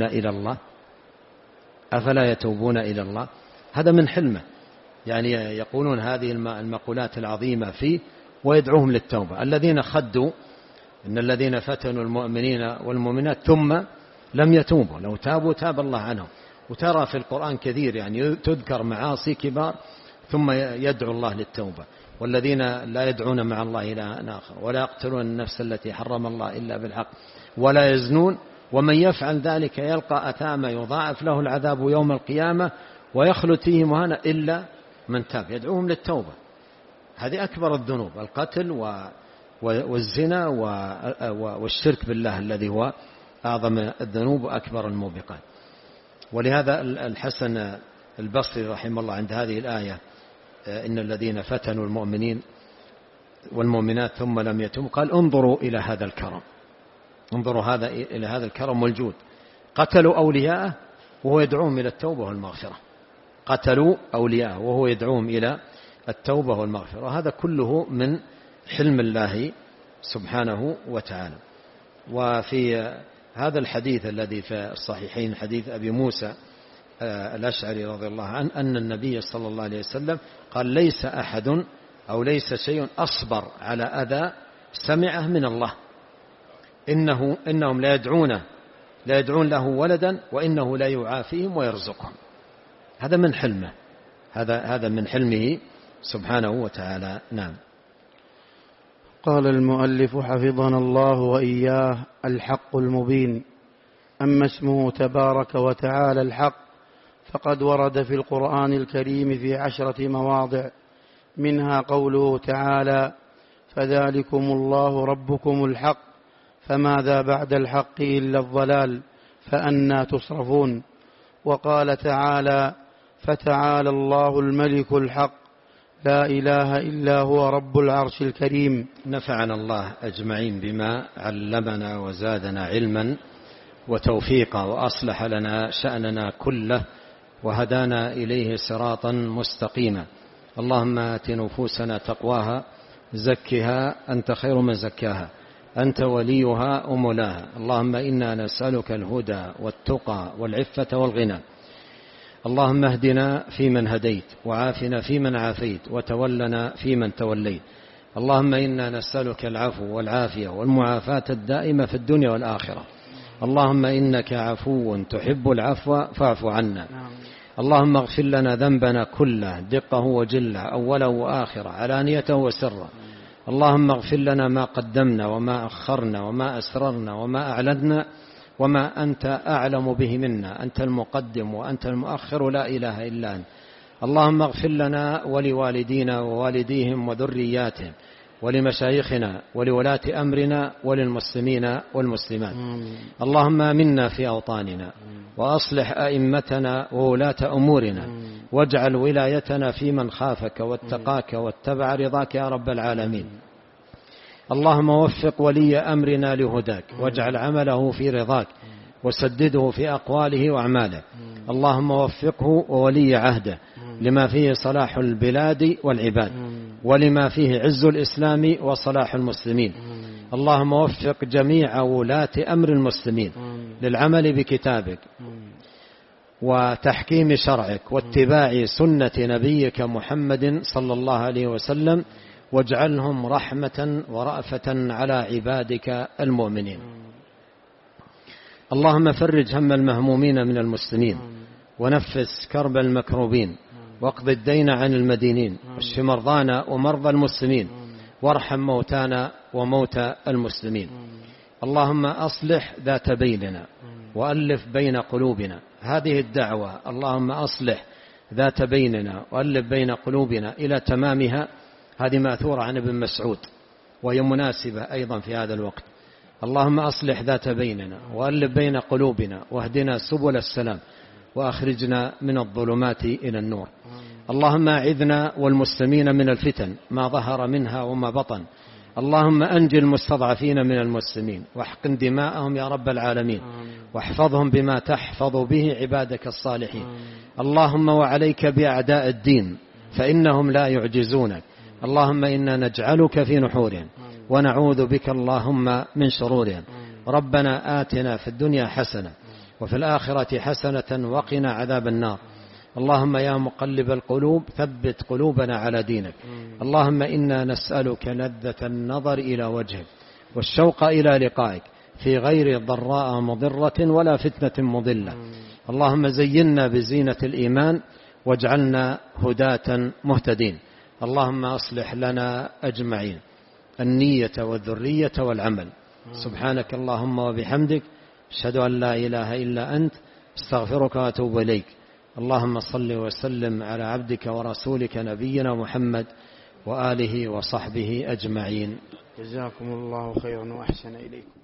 إلى الله. هذا من حلمه، يعني يقولون هذه المقولات العظيمة فيه ويدعوهم للتوبة. الذين خدوا إن الذين فتنوا المؤمنين والمؤمنات ثم لم يتوبوا لو تابوا تاب الله عنهم. وترى في القرآن كثير يعني تذكر معاصي كبار ثم يدعو الله للتوبة. والذين لا يدعون مع الله إلها آخر ولا يقتلون النفس التي حرم الله إلا بالحق ولا يزنون ومن يفعل ذلك يلقى أثاما يضاعف له العذاب يوم القيامة ويخلد فيه مهانا إلا من تاب. يدعوهم للتوبة. هذه أكبر الذنوب، القتل والزنا والشرك بالله الذي هو أعظم الذنوب وأكبر الموبقات. ولهذا الحسن البصري رحمه الله عند هذه الآية إن الذين فتنوا المؤمنين والمؤمنات ثم لم يتوبوا قال انظروا إلى هذا الكرم، انظروا إلى هذا الكرم والجود. قتلوا أولياءه وهو يدعوهم إلى التوبة والمغفرة، قتلوا أولياءه وهو يدعوهم إلى التوبة والمغفرة. وهذا كله من حلم الله سبحانه وتعالى. وفي هذا الحديث الذي في الصحيحين حديث أبي موسى الأشعري رضي الله عنه أن النبي صلى الله عليه وسلم قال ليس أحد أو ليس شيء أصبر على أذى سمعه من الله إنهم لا يدعون له ولدا وإنه لا يعافيهم ويرزقهم. هذا من حلمه، هذا من حلمه سبحانه وتعالى. نعم. قال المؤلف حفظنا الله وإياه: الحق المبين. أما اسمه تبارك وتعالى الحق فقد ورد في القرآن الكريم في 10 مواضع، منها قوله تعالى: فذلكم الله ربكم الحق فماذا بعد الحق إلا الضلال فأنى تصرفون. وقال تعالى: فتعالى الله الملك الحق لا إله إلا هو رب العرش الكريم. نفعنا الله أجمعين بما علمنا وزادنا علما وتوفيقا وأصلح لنا شأننا كله وهدانا إليه صراطا مستقيما. اللهم آت نفوسنا تقواها زكها أنت خير من زكاها أنت وليها ومولاها. اللهم إنا نسألك الهدى والتقى والعفة والغنى. اللهم اهدنا فيمن هديت وعافنا فيمن عافيت وتولنا فيمن توليت. اللهم إنا نسألك العفو والعافية والمعافاة الدائمة في الدنيا والآخرة. اللهم إنك عفو تحب العفو فاعف عنا. اللهم اغفر لنا ذنبنا كله دقه وجله أوله وآخره علانيته وسره. اللهم اغفر لنا ما قدمنا وما أخرنا وما أسررنا وما أعلنا وما أنت أعلم به منا، أنت المقدم وأنت المؤخر لا إله إلا أنت. اللهم اغفر لنا ولوالدينا ووالديهم وذرياتهم ولمشايخنا ولولاة أمرنا وللمسلمين والمسلمات. اللهم آمنا في أوطاننا وأصلح أئمتنا وولاة أمورنا واجعل ولايتنا في من خافك واتقاك واتبع رضاك يا رب العالمين. اللهم وفق ولي أمرنا لهداك واجعل عمله في رضاك وسدده في أقواله وأعماله. اللهم وفقه وولي عهده لما فيه صلاح البلاد والعباد ولما فيه عز الإسلام وصلاح المسلمين. اللهم وفق جميع ولاة أمر المسلمين للعمل بكتابك وتحكيم شرعك واتباع سنة نبيك محمد صلى الله عليه وسلم واجعلهم رحمة ورأفة على عبادك المؤمنين. اللهم فرج هم المهمومين من المسلمين، ونفس كرب المكروبين، واقض الدين عن المدينين، واشف مرضانا ومرضى المسلمين، وارحم موتانا وموتى المسلمين. اللهم أصلح ذات بيننا وألف بين قلوبنا. هذه الدعوة اللهم أصلح ذات بيننا وألف بين قلوبنا إلى تمامها، هذه مأثورة عن ابن مسعود وهي مناسبة أيضا في هذا الوقت. اللهم أصلح ذات بيننا وألف بين قلوبنا واهدنا سبل السلام وأخرجنا من الظلمات إلى النور. اللهم أعذنا والمسلمين من الفتن ما ظهر منها وما بطن. اللهم أنجِ المستضعفين من المسلمين واحقن دماءهم يا رب العالمين، واحفظهم بما تحفظ به عبادك الصالحين. اللهم وعليك بأعداء الدين فإنهم لا يعجزونك. اللهم إنا نجعلك في نحورهم ونعوذ بك اللهم من شرورهم. ربنا آتنا في الدنيا حسنة وفي الآخرة حسنة وقنا عذاب النار. اللهم يا مقلب القلوب ثبت قلوبنا على دينك. اللهم إنا نسألك لذة النظر إلى وجهك والشوق إلى لقائك في غير ضراء مضرة ولا فتنة مضلة. اللهم زينا بزينة الإيمان واجعلنا هداة مهتدين. اللهم أصلح لنا أجمعين النية والذرية والعمل. سبحانك اللهم وبحمدك، أشهد أن لا إله إلا أنت، استغفرك وأتوب إليك. اللهم صل وسلم على عبدك ورسولك نبينا محمد وآله وصحبه أجمعين. جزاكم الله خيرا وأحسن إليكم.